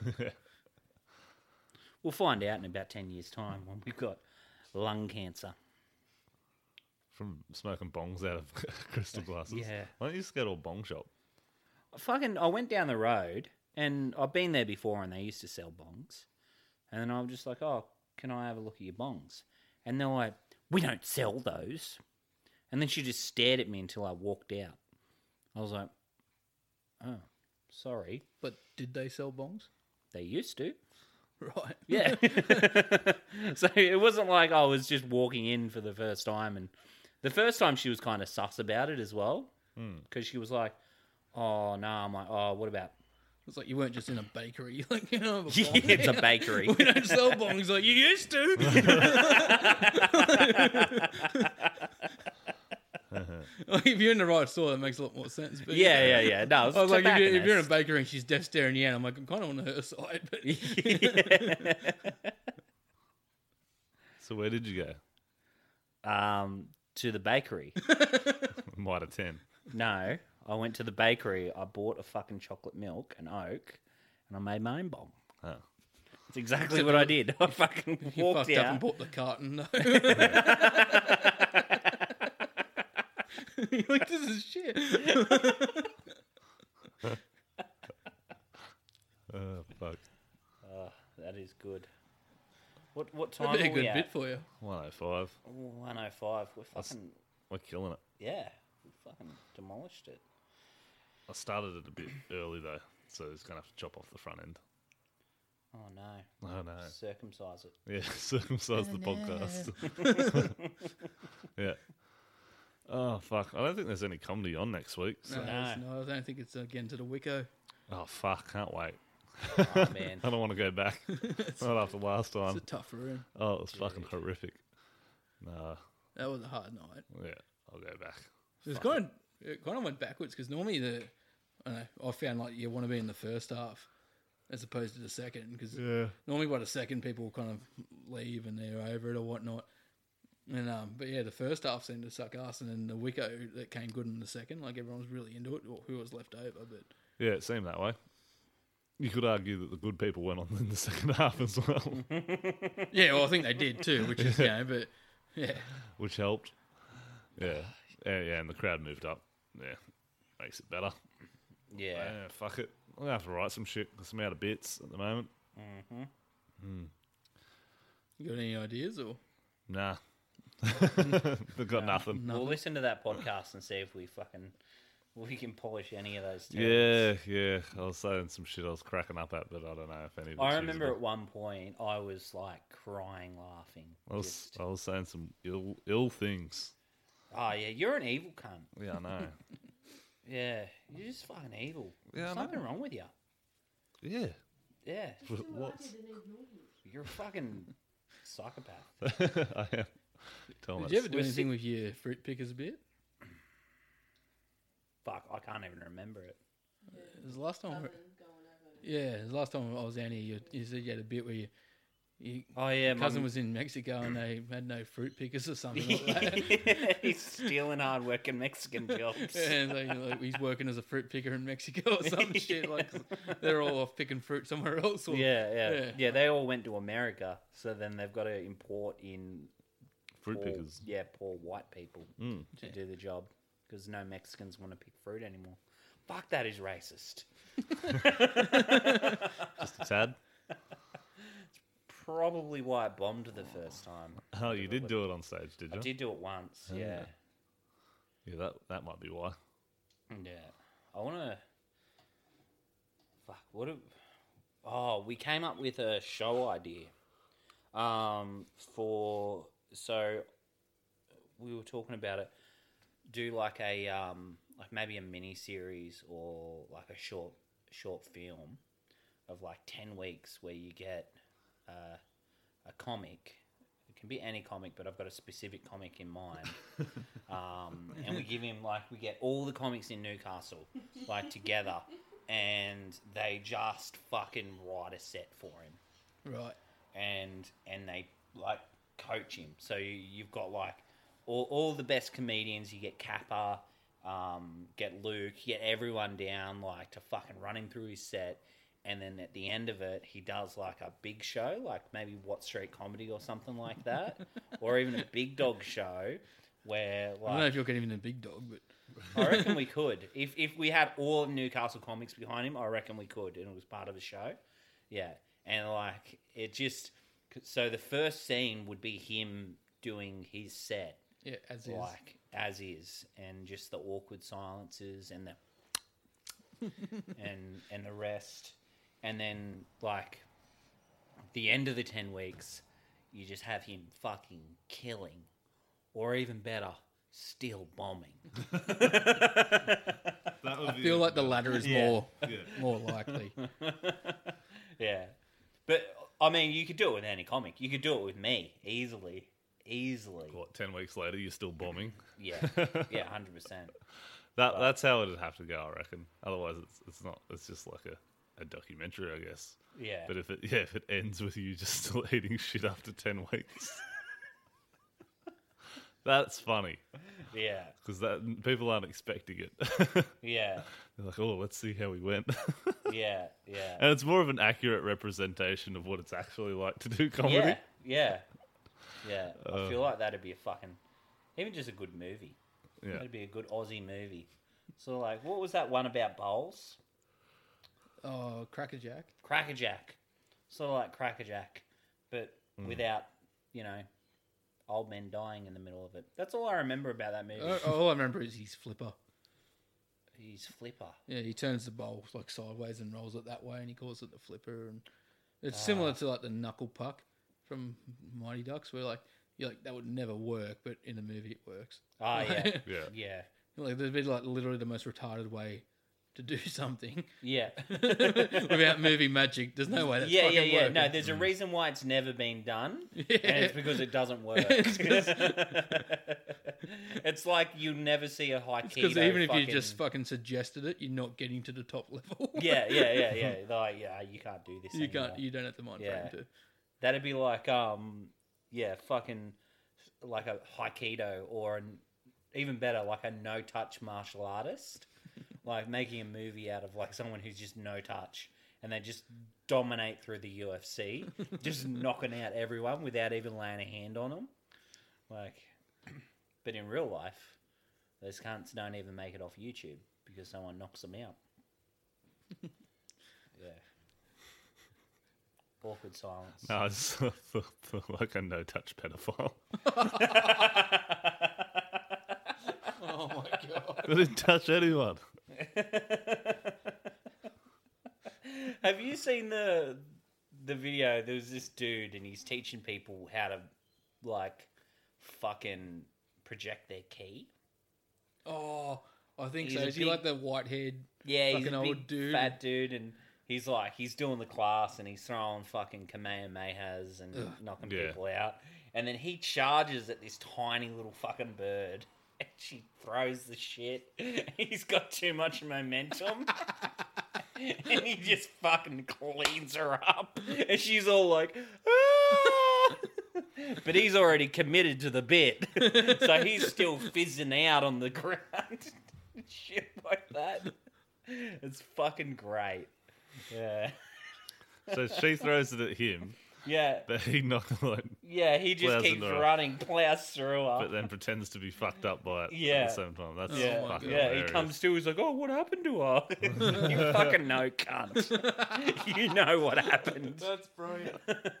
We'll find out in about ten years' time when we've got lung cancer. From smoking bongs out of crystal glasses. Yeah. Why don't you just go to a bong shop? Fucking, I went down the road, and I've been there before, and they used to sell bongs. And then I'm just like, oh, can I have a look at your bongs? And they're like, we don't sell those. And then she just stared at me until I walked out. I was like, oh, sorry. But did they sell bongs? They used to. Right. Yeah. So it wasn't like I was just walking in for the first time. And the first time she was kind of sus about it as well. Because she was like, oh, no. I'm like, oh, what about... It's like you weren't just in a bakery. Like, you know, Yeah, it's a bakery. we don't sell bongs like you used to. Like, if you're in the right store, that makes a lot more sense. But Yeah, yeah, yeah. No, it's I was like, if you're, if you're in a tobacconist. bakery and she's deaf staring you, and I'm like, I'm kind of on her side. But So where did you go? um, to the bakery. Might have ten. No, I went to the bakery. I bought a fucking chocolate milk, an oak, and I made my own bomb. Oh. That's exactly what I did. I fucking you walked fucked up out. and bought the carton. No. You're like, this is shit. Oh, fuck. Oh, that is good. What what That'd time be a are we good at? bit for you. one oh five. one oh five. We're fucking We're killing it. yeah. We fucking demolished it. I started it a bit early, though, so it's going to have to chop off the front end. Oh no. Oh, no. Circumcise it. Yeah, circumcise the podcast. Yeah. Oh, fuck. I don't think there's any comedy on next week. So. No, it's- no, I don't think it's uh, getting to the Wicco. Oh, fuck. Can't wait. Oh man. I don't want to go back. Not after last It's time. a tough room. Oh, it was fucking horrific. No. That was a hard night. Yeah, I'll go back. It was kind of it kind of went backwards because normally the I don't know I found like you want to be in the first half as opposed to the second because Yeah. normally by the second people kind of leave and they're over it or whatnot. And um, but yeah, the first half seemed to suck ass, and then the Wicco that came good in the second, like everyone was really into it, or who was left over. But Yeah, it seemed that way. You could argue that the good people went on in the second half as well, yeah, well, I think they did too, which is you know, but yeah, which helped. Yeah. Yeah, yeah, and the crowd moved up. Yeah, makes it better. Yeah. Yeah, fuck it. I'm going to have to write some shit because I'm out of bits at the moment. you got any ideas or Nah. They've got nothing. We'll listen to that podcast and see if we fucking we can polish any of those. Yeah, yeah. I was saying some shit I was cracking up at, but I don't know if any of it's I remember usable. at one point I was like crying, laughing. I was, Just- I was saying some ill ill things. oh yeah, you're an evil cunt. Yeah, I know. Yeah, you're just fucking evil. Yeah, There's I something know. wrong with you. Yeah. Yeah, But what's... you're a fucking psychopath. I am. Tell did me. you ever do We're anything with your fruit pickers bit? Fuck, I can't even remember it. It was the last time. Cousin going over. Yeah, it was the last time I was down here. You, you said you had a bit where you, you Oh yeah, your cousin mum- was in Mexico and they had no fruit pickers or something like that. He's stealing hard working Mexican jobs. And they, like, he's working as a fruit picker in Mexico or some shit. Like they're all off picking fruit somewhere else. Or, Yeah, yeah, Yeah. yeah, They all went to America, so then they've got to import in Fruit poor, pickers. yeah, poor white people Mm. to do the job because no Mexicans want to pick fruit anymore. Fuck, that is racist. Just a tad. Probably why I bombed the first time. Oh, you did do it on stage, did I you? did do it once. Yeah, Yeah, that that might be why. yeah. I want to. Fuck. What? Do, Oh, we came up with a show idea. Um, for so we were talking about it. Do like a um, like maybe a mini series or like a short short film of like ten weeks where you get uh, a comic. It can be any comic, but I've got a specific comic in mind. um, and we give him like we get all the comics in Newcastle like together, and they just fucking write a set for him. Right. And and they like coach him. So you, you've got like all, all the best comedians. You get Kappa, um, get Luke, you get everyone down like to fucking run him through his set. And then at the end of it, he does like a big show, like maybe What Street Comedy or something like that, or even a big dog show where like I don't know if you're getting even a big dog, but I reckon we could. If if we had all of Newcastle comics behind him, I reckon we could, and it was part of the show. Yeah, and like it just so the first scene would be him doing his set, yeah, as is. like as is, and just the awkward silences and the and and the rest, and then like the end of the ten weeks, you just have him fucking killing, or even better, still bombing. That would I be feel a- like the latter is Yeah. more Yeah. more likely. Yeah, but I mean, you could do it with any comic. You could do it with me easily, easily. What, ten weeks later, you're still bombing? Yeah, yeah, hundred percent. That That's how it'd have to go, I reckon. Otherwise, it's it's not. It's just like a, a documentary, I guess. Yeah, But if it yeah, if it ends with you just still eating shit after ten weeks, that's funny yeah, because that people aren't expecting it. yeah, They're like, oh, let's see how we went. yeah, yeah, And it's more of an accurate representation of what it's actually like to do comedy. yeah, yeah, yeah. I Uh. feel like that'd be a fucking, even just a good movie. Yeah. That'd be a good Aussie movie. So like, what was that one about bowls? Oh, Crackerjack. Crackerjack. Sort of like Crackerjack, but Hmm. without, you know, old men dying in the middle of it. That's all I remember about that movie. Uh, all I remember is his flipper. He's Flipper. Yeah, he turns the bowl like sideways and rolls it that way, and he calls it the flipper. And it's similar to like the knuckle puck from Mighty Ducks, where like you're like that would never work, but in the movie it works. Oh, yeah. Yeah. Yeah. Like there's been like literally the most retarded way to do something Yeah. without movie magic. There's no way that's yeah, yeah, fucking yeah. working. No, there's a reason why it's never been done, Yeah. and it's because it doesn't work. It's 'cause- It's like you never see a high Because keto even if you fucking- just fucking suggested it, you're not getting to the top level. yeah, yeah, yeah, yeah. They're like, yeah, you can't do this. you anymore. can't. You don't have the mind Yeah. frame to. That'd be like, um, yeah, fucking, like a Haikido, or an even better, like a no-touch martial artist, like making a movie out of like someone who's just no touch, and they just dominate through the U F C, just knocking out everyone without even laying a hand on them. Like, but in real life, those cunts don't even make it off YouTube because someone knocks them out. Yeah. Awkward silence. No, I just thought, thought like a no-touch pedophile. Oh my god! I didn't touch anyone. Have you seen the the video? There was this dude, and he's teaching people how to like fucking project their key. Oh, I think He's so. a Is he big- like the white haired? Yeah, he's Fucking a old big dude. fat dude, and he's like he's doing the class, and he's throwing fucking Kamehamehas and Ugh. knocking Yeah. people out, and then he charges at this tiny little fucking bird. And she throws the shit. He's got too much momentum. And he just fucking cleans her up. And she's all like, ah! But he's already committed to the bit. So he's still fizzing out on the ground. Shit like that. It's fucking great. Yeah. So she throws it at him, Yeah. but he knocked like, Yeah, he just Plows keeps into her. running, plows through her. but then pretends to be fucked up by it Yeah. at the same time. That's Yeah, Oh my fucking God. yeah. hilarious. He comes to, he's like, "Oh, what happened to her?" You fucking know, cunt. You know what happened. That's brilliant.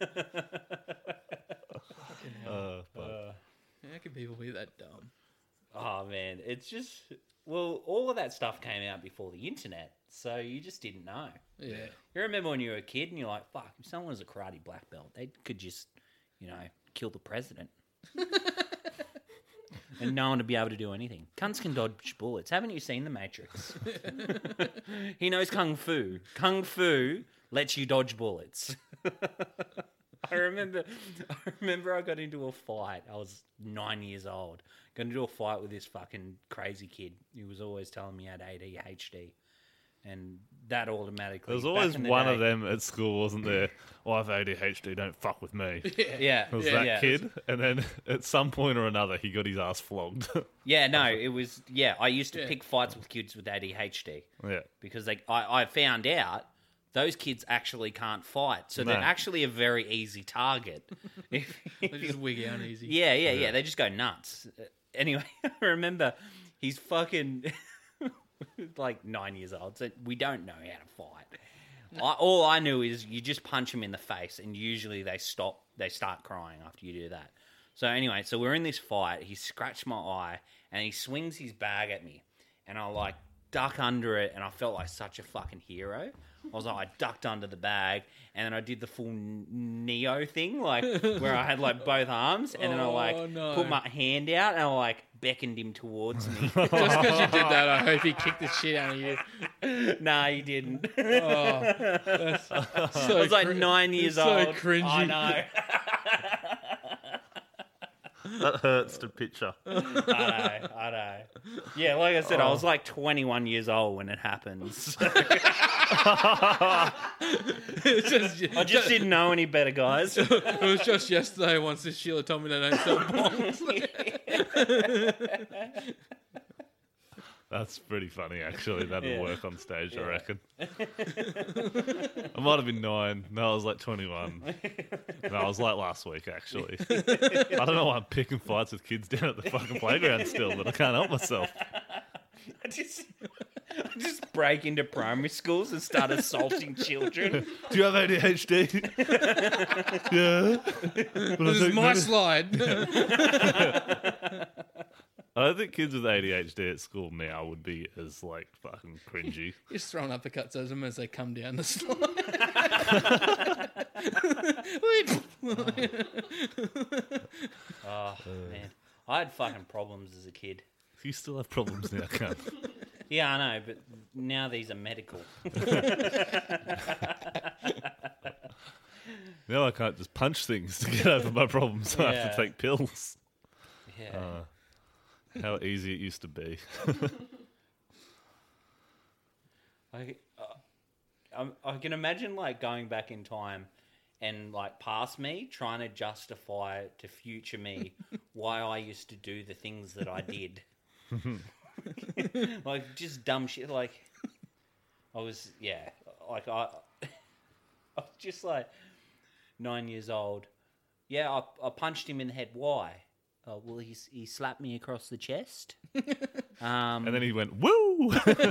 Uh, but How can people be that dumb? Oh man, it's just well, all of that stuff came out before the internet, so you just didn't know. Yeah. You remember when you were a kid and you're like, fuck, if someone was a karate black belt, they could just, you know, kill the president. And no one would be able to do anything. Cunts can dodge bullets. Haven't you seen The Matrix? He knows Kung Fu. Kung Fu lets you dodge bullets. I remember I remember I got into a fight. I was nine years old. Got into a fight with this fucking crazy kid. He was always telling me I had A D H D. And that automatically... There was back always in the one day- of them at school, wasn't there? Oh, I have A D H D, don't fuck with me. Yeah. It was yeah, that yeah. kid, and then at some point or another, he got his ass flogged. Yeah, no, it was... Yeah, I used to Yeah. pick fights with kids with A D H D. yeah. Because they, I, I found out those kids actually can't fight. So they're No. actually a very easy target. If- They just wig out easy. yeah, yeah, yeah. They just go nuts. Uh, Anyway, I remember he's fucking like nine years old, so we don't know how to fight. I, all I knew is you just punch them in the face, and usually they stop. They start crying after you do that. So anyway, so we're in this fight. He scratched my eye, and he swings his bag at me, and I like duck under it, and I felt like such a fucking hero. I was like, I ducked under the bag, and then I did the full N- Neo thing, like where I had like both arms, and then I like Oh, no. put my hand out, and I like beckoned him towards me. Just because you did that, I hope he kicked the shit out of you. Nah, he didn't. Oh, that's so I was like cr- nine years so old. cringy. I know. That hurts to picture. I know. I know. Yeah, like I said, I was like twenty-one years old when it happens. It's just, I just didn't know any better, guys. it was just yesterday once this Sheila told me they don't sell bombs. That's pretty funny, actually. That'll Yeah. work on stage, I Yeah. reckon. I might have been nine. No, I was like twenty-one. No, I was like last week, actually. I don't know why I'm picking fights with kids down at the fucking playground still, but I can't help myself. I just, I just break into primary schools and start assaulting children. Do you have A D H D? Yeah. But I This is think my medi- slide. I don't think kids with A D H D at school now would be as, like, fucking cringy. Just throwing uppercuts at them as they come down the slide. Oh, man. I had fucking problems as a kid. You still have problems now, cunt. Yeah, I know, but now these are medical. Now I can't just punch things to get over my problems. I have Yeah. to take pills. Yeah. Uh, how easy it used to be. I, uh, I, I can imagine like going back in time and like past me trying to justify to future me why I used to do the things that I did. Like just dumb shit. Like I was, yeah, like I, I was just like nine years old. Yeah, I, I punched him in the head. Why? Oh, well, he he slapped me across the chest. Um, And then he went, woo!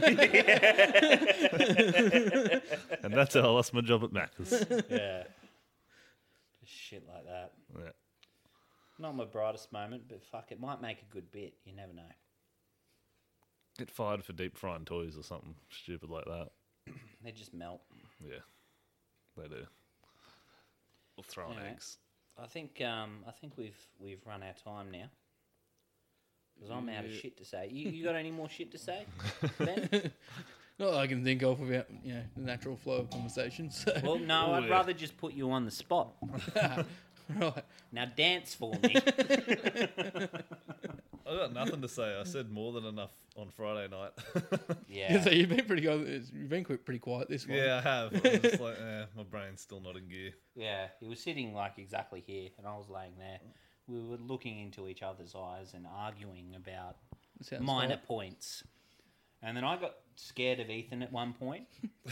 And that's how I lost my job at Macca's. yeah, just shit like that. Yeah. Not my brightest moment, but fuck, it might make a good bit. You never know. Get fired for deep frying toys or something stupid like that. They just melt. Yeah, they do. Or throwing Anyway. eggs. I think um, I think we've we've run our time now. Because I'm out of shit to say. You, you got any more shit to say, Ben? Not that I can think of without, you know, the natural flow of conversation. So. Well, no, I'd yeah. rather just put you on the spot. Right. Now dance for me. I got nothing to say. I said more than enough on Friday night. Yeah. So you've been pretty good. You've been quite- pretty quiet this one. Yeah, I have. I was just like, eh, my brain's still not in gear. Yeah, he was sitting like exactly here, and I was laying there. We were looking into each other's eyes and arguing about Sounds minor right. points. And then I got scared of Ethan at one point.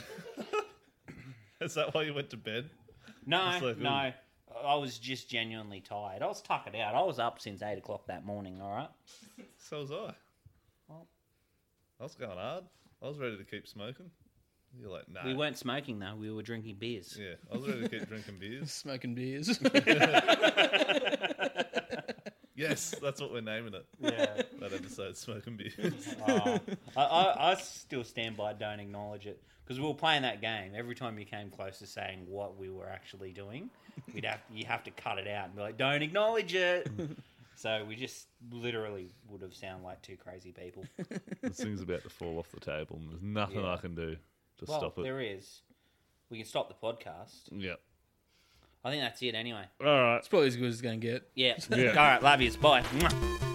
Is that why you went to bed? No, It's like, ooh. no. I was just genuinely tired. I was tuckered out. I was up since eight o'clock that morning, all right? So was I. Well- I was going hard. I was ready to keep smoking. You're like, nah. We weren't smoking, though. We were drinking beers. Yeah, I was ready to keep drinking beers. Smoking beers. You Yes, that's what we're naming it. Yeah. That episode, Smoking Beers. Oh, I, I, I still stand by don't acknowledge it because we were playing that game. Every time you came close to saying what we were actually doing, we'd have you have to cut it out and be like, "Don't acknowledge it." So we just literally would have sounded like two crazy people. This thing's about to fall off the table, and there's nothing Yeah. I can do to Well, stop it. there is. We can stop the podcast. Yeah. I think that's it anyway. All right. It's probably as good as it's going to get. Yeah. Yeah. All right. Love yous. Bye. Mwah.